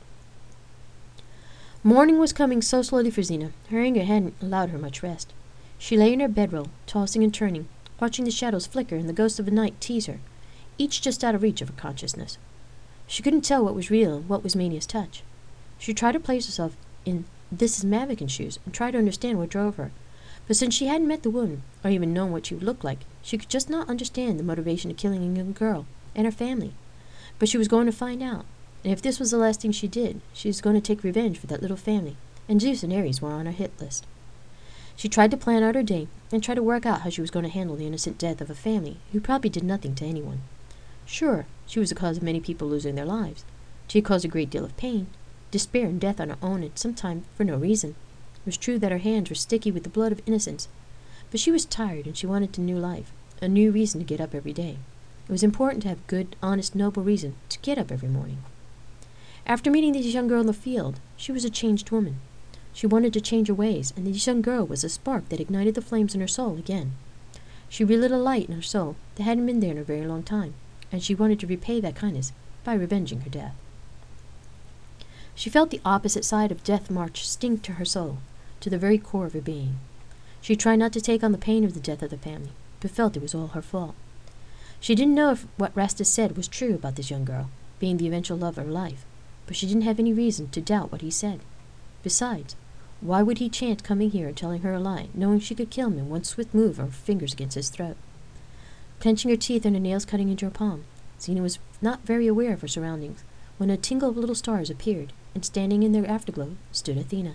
Morning was coming so slowly for Xena, her anger hadn't allowed her much rest. She lay in her bedroll, tossing and turning, watching the shadows flicker and the ghosts of the night tease her, each just out of reach of her consciousness. She couldn't tell what was real and what was Mania's touch. She tried to place herself in This Mavikin's shoes and tried to understand what drove her, but since she hadn't met the woman, or even known what she would look like, she could just not understand the motivation of killing a young girl and her family. But she was going to find out. And if this was the last thing she did, she was going to take revenge for that little family, and Zeus and Ares were on her hit list. She tried to plan out her day, and tried to work out how she was going to handle the innocent death of a family who probably did nothing to anyone. Sure, she was the cause of many people losing their lives. She had caused a great deal of pain, despair, and death on her own, and sometimes for no reason. It was true that her hands were sticky with the blood of innocence, but she was tired and she wanted a new life, a new reason to get up every day. It was important to have good, honest, noble reason to get up every morning. After meeting this young girl in the field, she was a changed woman. She wanted to change her ways, and this young girl was a spark that ignited the flames in her soul again. She relit a light in her soul that hadn't been there in a very long time, and she wanted to repay that kindness by revenging her death. She felt the opposite side of death march sting to her soul, to the very core of her being. She tried not to take on the pain of the death of the family, but felt it was all her fault. She didn't know if what Rastus said was true about this young girl, being the eventual love of her life, but she didn't have any reason to doubt what he said. Besides, why would he chance coming here and telling her a lie, knowing she could kill him in one swift move of her fingers against his throat? Clenching her teeth and her nails cutting into her palm, Xena was not very aware of her surroundings when a tingle of little stars appeared, and standing in their afterglow stood Athena.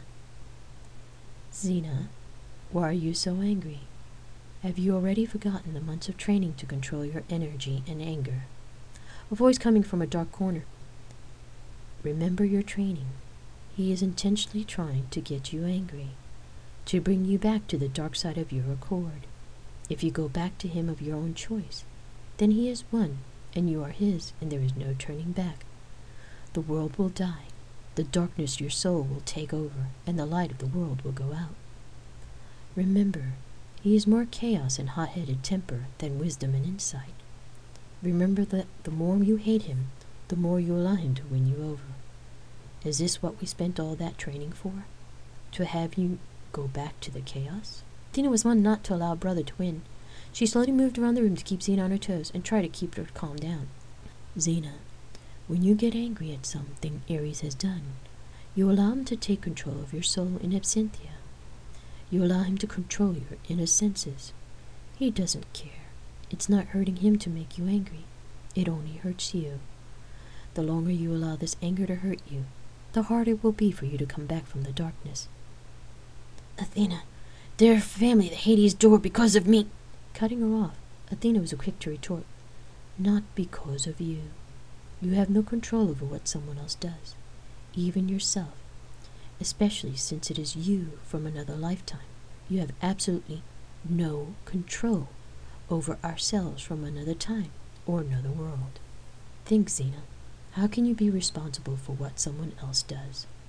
Xena, why are you so angry? Have you already forgotten the months of training to control your energy and anger? A voice coming from a dark corner. Remember your training. He is intentionally trying to get you angry, to bring you back to the dark side of your accord. If you go back to him of your own choice, then he is one, and you are his, and there is no turning back. The world will die, the darkness of your soul will take over, and the light of the world will go out. Remember, he is more chaos and hot-headed temper than wisdom and insight. Remember that the more you hate him, the more you allow him to win you over. Is this what we spent all that training for? To have you go back to the chaos? Athena was one not to allow a brother to win. She slowly moved around the room to keep Xena on her toes and tried to keep her calm down. Xena, when you get angry at something Ares has done, you allow him to take control of your soul in absentia. You allow him to control your inner senses. He doesn't care. It's not hurting him to make you angry. It only hurts you. The longer you allow this anger to hurt you, the harder it will be for you to come back from the darkness.
Athena, their family, the Hades door because of me.
Cutting her off, Athena was quick to retort. Not because of you. You have no control over what someone else does, even yourself, especially since it is you from another lifetime. You have absolutely no control over ourselves from another time or another world. Think, Xena. How can you be responsible for what someone else does?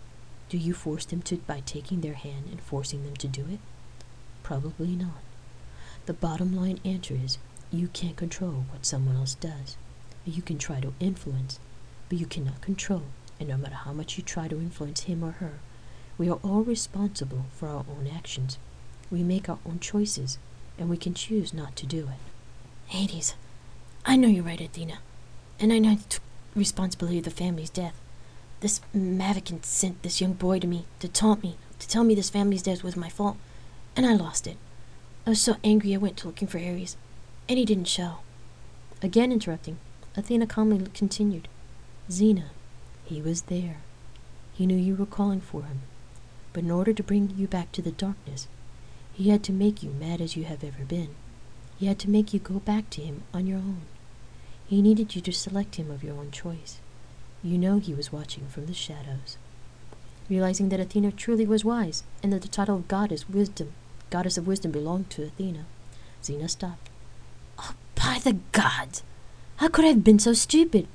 Do you force them to by taking their hand and forcing them to do it? Probably not. The bottom line answer is you can't control what someone else does. You can try to influence, but you cannot control, and no matter how much you try to influence him or her, we are all responsible for our own actions. We make our own choices, and we can choose not to do it.
Hades, I know you're right, Athena, and I know you took responsibility of the family's death. This Mavican sent this young boy to me to taunt me, to tell me this family's death was my fault, and I lost it. I was so angry I went to looking for Ares, and he didn't show.
Again interrupting, Athena calmly continued. Xena, he was there. He knew you were calling for him, but in order to bring you back to the darkness, he had to make you mad as you have ever been. He had to make you go back to him on your own. He needed you to select him of your own choice. You know he was watching from the shadows. Realizing that Athena truly was wise, and that the title of goddess of wisdom belonged to Athena, Xena stopped.
Oh, by the gods! How could I have been so stupid?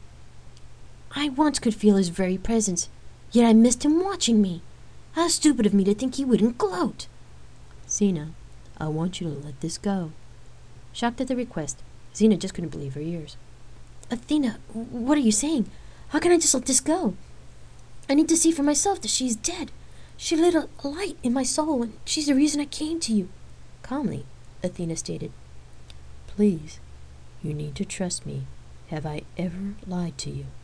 I once could feel his very presence, yet I missed him watching me. How stupid of me to think he wouldn't gloat.
Xena, I want you to let this go. Shocked at the request, Xena just couldn't believe her ears.
Athena, what are you saying? How can I just let this go? I need to see for myself that she's dead. She lit a light in my soul, and she's the reason I came to you.
Calmly, Athena stated, Please, you need to trust me. Have I ever lied to you?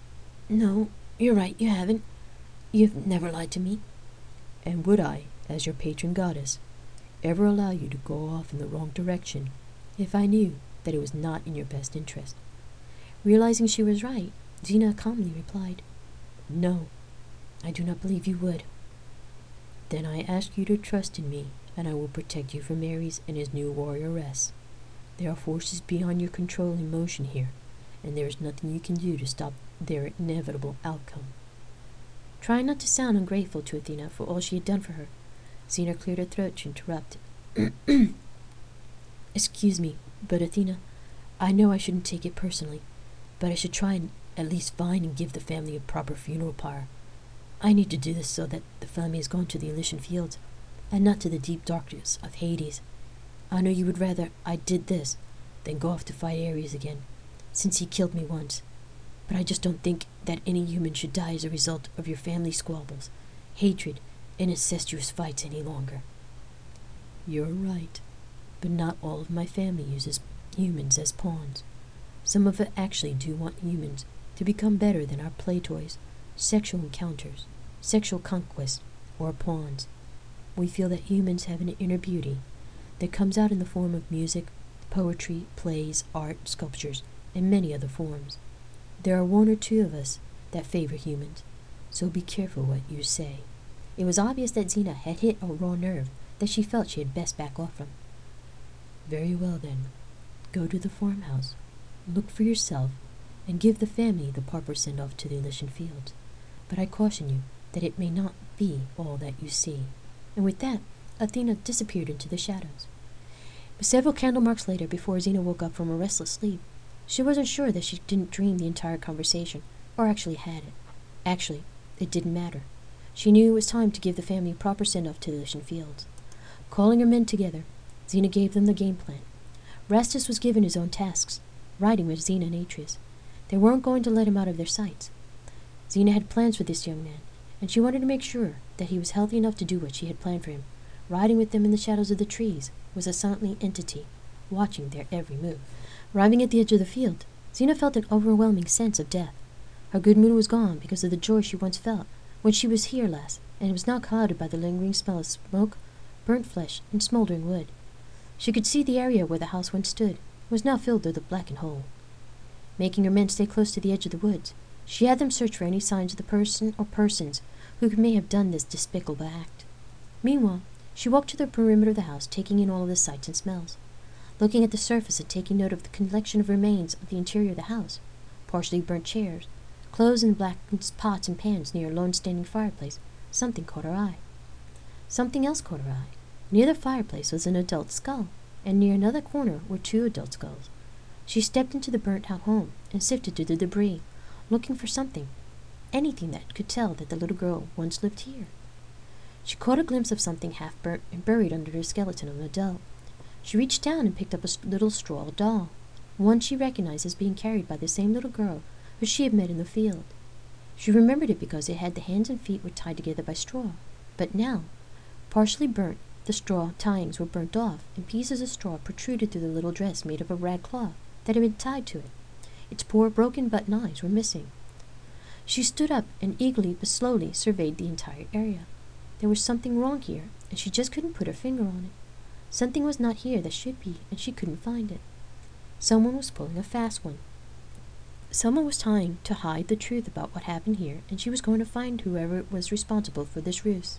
No, you're right, you haven't. You've never lied to me.
And would I, as your patron goddess, ever allow you to go off in the wrong direction if I knew that it was not in your best interest? Realizing she was right, Xena calmly replied, No, I do not believe you would. Then I ask you to trust in me, and I will protect you from Ares and his new warrioress. There are forces beyond your control and motion here, and there is nothing you can do to stop their inevitable outcome. Trying not to sound ungrateful to Athena for all she had done for her, Xena cleared her throat to interrupt. Excuse me, but Athena, I know I shouldn't take it personally, but I should try and at least find and give the family a proper funeral pyre. I need to do this so that the family has gone to the Elysian Fields, and not to the deep darkness of Hades. I know you would rather I did this than go off to fight Ares again, since he killed me once. But I just don't think that any human should die as a result of your family squabbles, hatred, and incestuous fights any longer. You're right, but not all of my family uses humans as pawns. Some of it actually do want humans to become better than our play toys, sexual encounters, sexual conquest, or pawns. We feel that humans have an inner beauty that comes out in the form of music, poetry, plays, art, sculptures, and many other forms. There are one or two of us that favor humans, so be careful what you say. It was obvious that Xena had hit a raw nerve that she felt she had best back off from. Very well then, go to the farmhouse, look for yourself, and give the family the proper send-off to the Elysian Fields. But I caution you that it may not be all that you see. And with that, Athena disappeared into the shadows. It was several candle marks later before Xena woke up from a restless sleep. She wasn't sure that she didn't dream the entire conversation, or actually had it. Actually, it didn't matter. She knew it was time to give the family a proper send-off to the Elysian Fields. Calling her men together, Xena gave them the game plan. Rastus was given his own tasks, riding with Xena and Atreus. They weren't going to let him out of their sights. Xena had plans for this young man, and she wanted to make sure that he was healthy enough to do what she had planned for him. Riding with them in the shadows of the trees was a silent entity, watching their every move. Arriving at the edge of the field, Xena felt an overwhelming sense of death. Her good mood was gone because of the joy she once felt when she was here last, and it was now clouded by the lingering smell of smoke, burnt flesh, and smoldering wood. She could see the area where the house once stood was now filled with a blackened hole. Making her men stay close to the edge of the woods, she had them search for any signs of the person or persons who may have done this despicable act. Meanwhile, she walked to the perimeter of the house, taking in all of the sights and smells. Looking at the surface and taking note of the collection of remains of the interior of the house, partially burnt chairs, clothes in blackened pots and pans near a lone standing fireplace, something caught her eye. Something else caught her eye. Near the fireplace was an adult skull, and near another corner were 2 adult skulls. She stepped into the burnt-out home and sifted through the debris, looking for something. anything that could tell that the little girl once lived here. She caught a glimpse of something half burnt and buried under the skeleton of an adult. She reached down and picked up a little straw doll, one she recognized as being carried by the same little girl who she had met in the field. She remembered it because it had the hands and feet were tied together by straw, but now, partially burnt, the straw tyings were burnt off, and pieces of straw protruded through the little dress made of a rag cloth that had been tied to it. Its poor broken button eyes were missing. She stood up and eagerly but slowly surveyed the entire area. There was something wrong here, and she just couldn't put her finger on it. Something was not here that should be, and she couldn't find it. Someone was pulling a fast one. Someone was trying to hide the truth about what happened here, and she was going to find whoever was responsible for this ruse.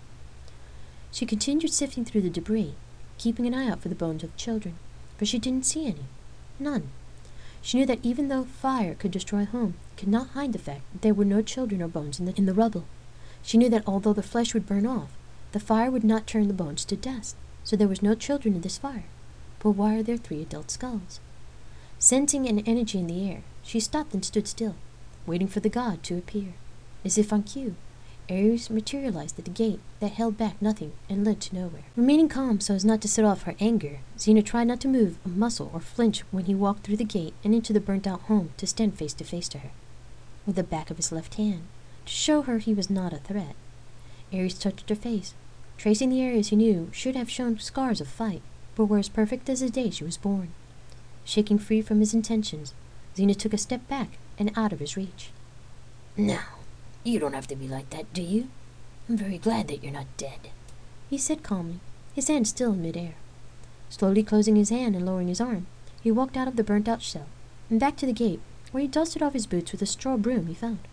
She continued sifting through the debris, keeping an eye out for the bones of the children, but she didn't see any. None. She knew that even though fire could destroy a home, it could not hide the fact that there were no children or bones in the rubble. She knew that although the flesh would burn off, the fire would not turn the bones to dust, so there was no children in this fire. But why are there 3 adult skulls? Sensing an energy in the air, she stopped and stood still, waiting for the god to appear. As if on cue, Ares materialized at the gate that held back nothing and led to nowhere. Remaining calm so as not to set off her anger, Xena tried not to move a muscle or flinch when he walked through the gate and into the burnt-out home to stand face to face to her, with the back of his left hand, to show her he was not a threat. Ares touched her face, tracing the areas he knew should have shown scars of fight, but were as perfect as the day she was born. Shaking free from his intentions, Xena took a step back and out of his reach.
Now, you don't have to be like that, do you? I'm very glad that you're not dead,
he said calmly, his hand still in midair. Slowly closing his hand and lowering his arm, he walked out of the burnt-out cell and back to the gate, where he dusted off his boots with a straw broom he found.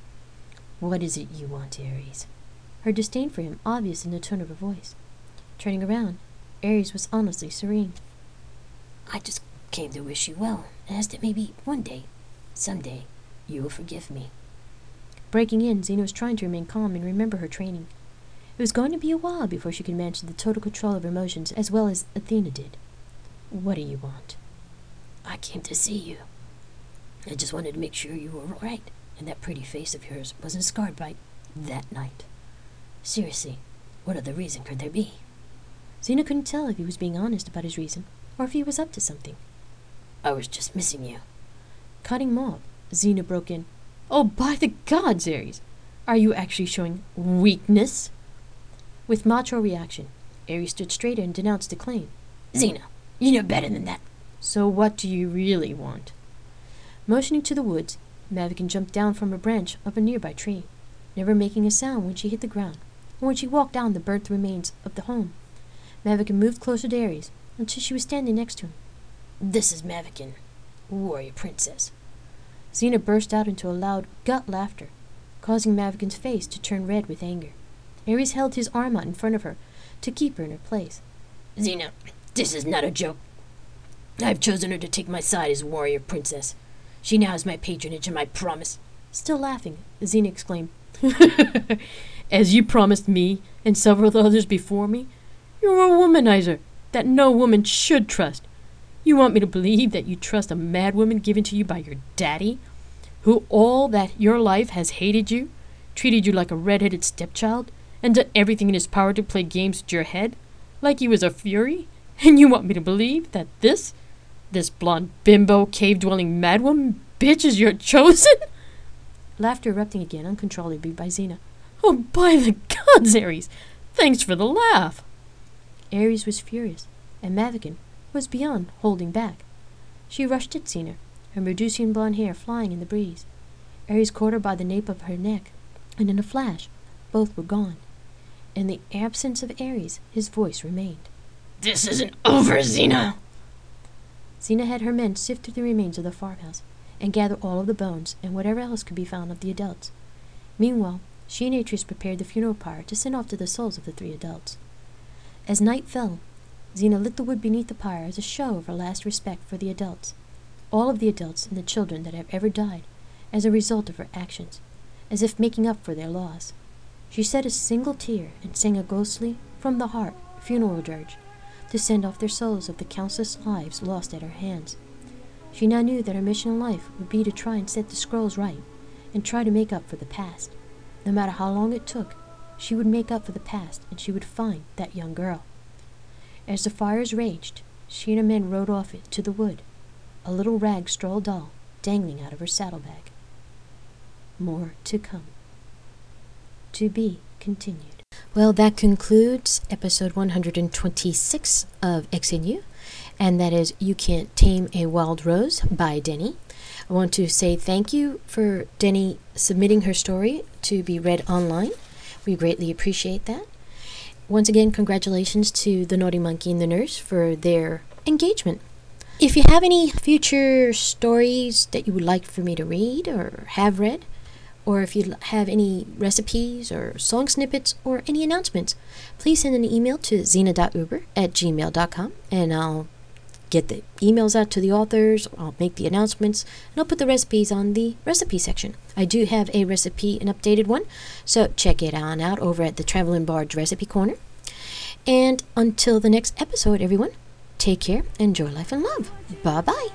What is it you want, Ares?
Her disdain for him obvious in the tone of her voice. Turning around, Ares was honestly serene.
I just came to wish you well, and ask that maybe one day, someday, you will forgive me.
Breaking in, Xena was trying to remain calm and remember her training. It was going to be a while before she could manage the total control of her emotions as well as Athena did.
What do you want?
I came to see you. I just wanted to make sure you were all right, and that pretty face of yours wasn't scarred by that night. Seriously, what other reason could there be?
Xena couldn't tell if he was being honest about his reason, or if he was up to something.
I was just missing you.
Cutting him off, Xena broke in. Oh, by the gods, Ares! Are you actually showing weakness? With macho reaction, Ares stood straighter and denounced the claim.
Xena, you know better than that.
So what do you really want? Motioning to the woods, Mavakin jumped down from a branch of a nearby tree, never making a sound when she hit the ground, or when she walked down the burnt remains of the home. Mavakin moved closer to Ares until she was standing next to him.
This is Mavakin, warrior princess.
Xena burst out into a loud gut laughter, causing Mavakin's face to turn red with anger. Ares held his arm out in front of her to keep her in her place.
Xena, this is not a joke. I've chosen her to take my side as warrior princess. She now has my patronage and my promise.
Still laughing, Xena exclaimed,
As you promised me and several others before me, you're a womanizer that no woman should trust. You want me to believe that you trust a madwoman given to you by your daddy, who all that your life has hated you, treated you like a red-headed stepchild, and done everything in his power to play games with your head, like he was a fury? And you want me to believe that this blonde bimbo, cave-dwelling madwoman bitch is your chosen?
Laughter erupting again uncontrollably by Xena.
Oh, by the gods, Ares! Thanks for the laugh!
Ares was furious, and Mavakin was beyond holding back. She rushed at Xena, her Medusian blonde hair flying in the breeze. Ares caught her by the nape of her neck, and in a flash, both were gone. In the absence of Ares, his voice remained.
This isn't over, Xena!
Xena had her men sift through the remains of the farmhouse and gather all of the bones and whatever else could be found of the adults. Meanwhile, she and Atreus prepared the funeral pyre to send off to the souls of the 3 adults. As night fell, Xena lit the wood beneath the pyre as a show of her last respect for the adults, all of the adults and the children that have ever died as a result of her actions, as if making up for their loss. She shed a single tear and sang a ghostly, from the heart, funeral dirge to send off their souls of the countless lives lost at her hands. She now knew that her mission in life would be to try and set the scrolls right and try to make up for the past. No matter how long it took, she would make up for the past and she would find that young girl. As the fires raged, she and her men rode off to the wood, a little rag straw doll dangling out of her saddlebag. More to come. To be continued. Well, that concludes episode 126 of XNU, and that is You Can't Tame a Wild Rose by Denny. I want to say thank you for Denny submitting her story to be read online. We greatly appreciate that. Once again, congratulations to the Naughty Monkey and the Nurse for their engagement. If you have any future stories that you would like for me to read or have read, or if you have any recipes or song snippets or any announcements, please send an email to zena.uber@gmail.com, and I'll get the emails out to the authors, I'll make the announcements, and I'll put the recipes on the recipe section. I do have a recipe, an updated one, so check it on out over at the Traveling Bard's Recipe Corner. And until the next episode, everyone, take care, enjoy life and love. Bye-bye.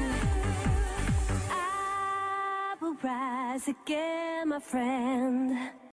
Rise again, my friend.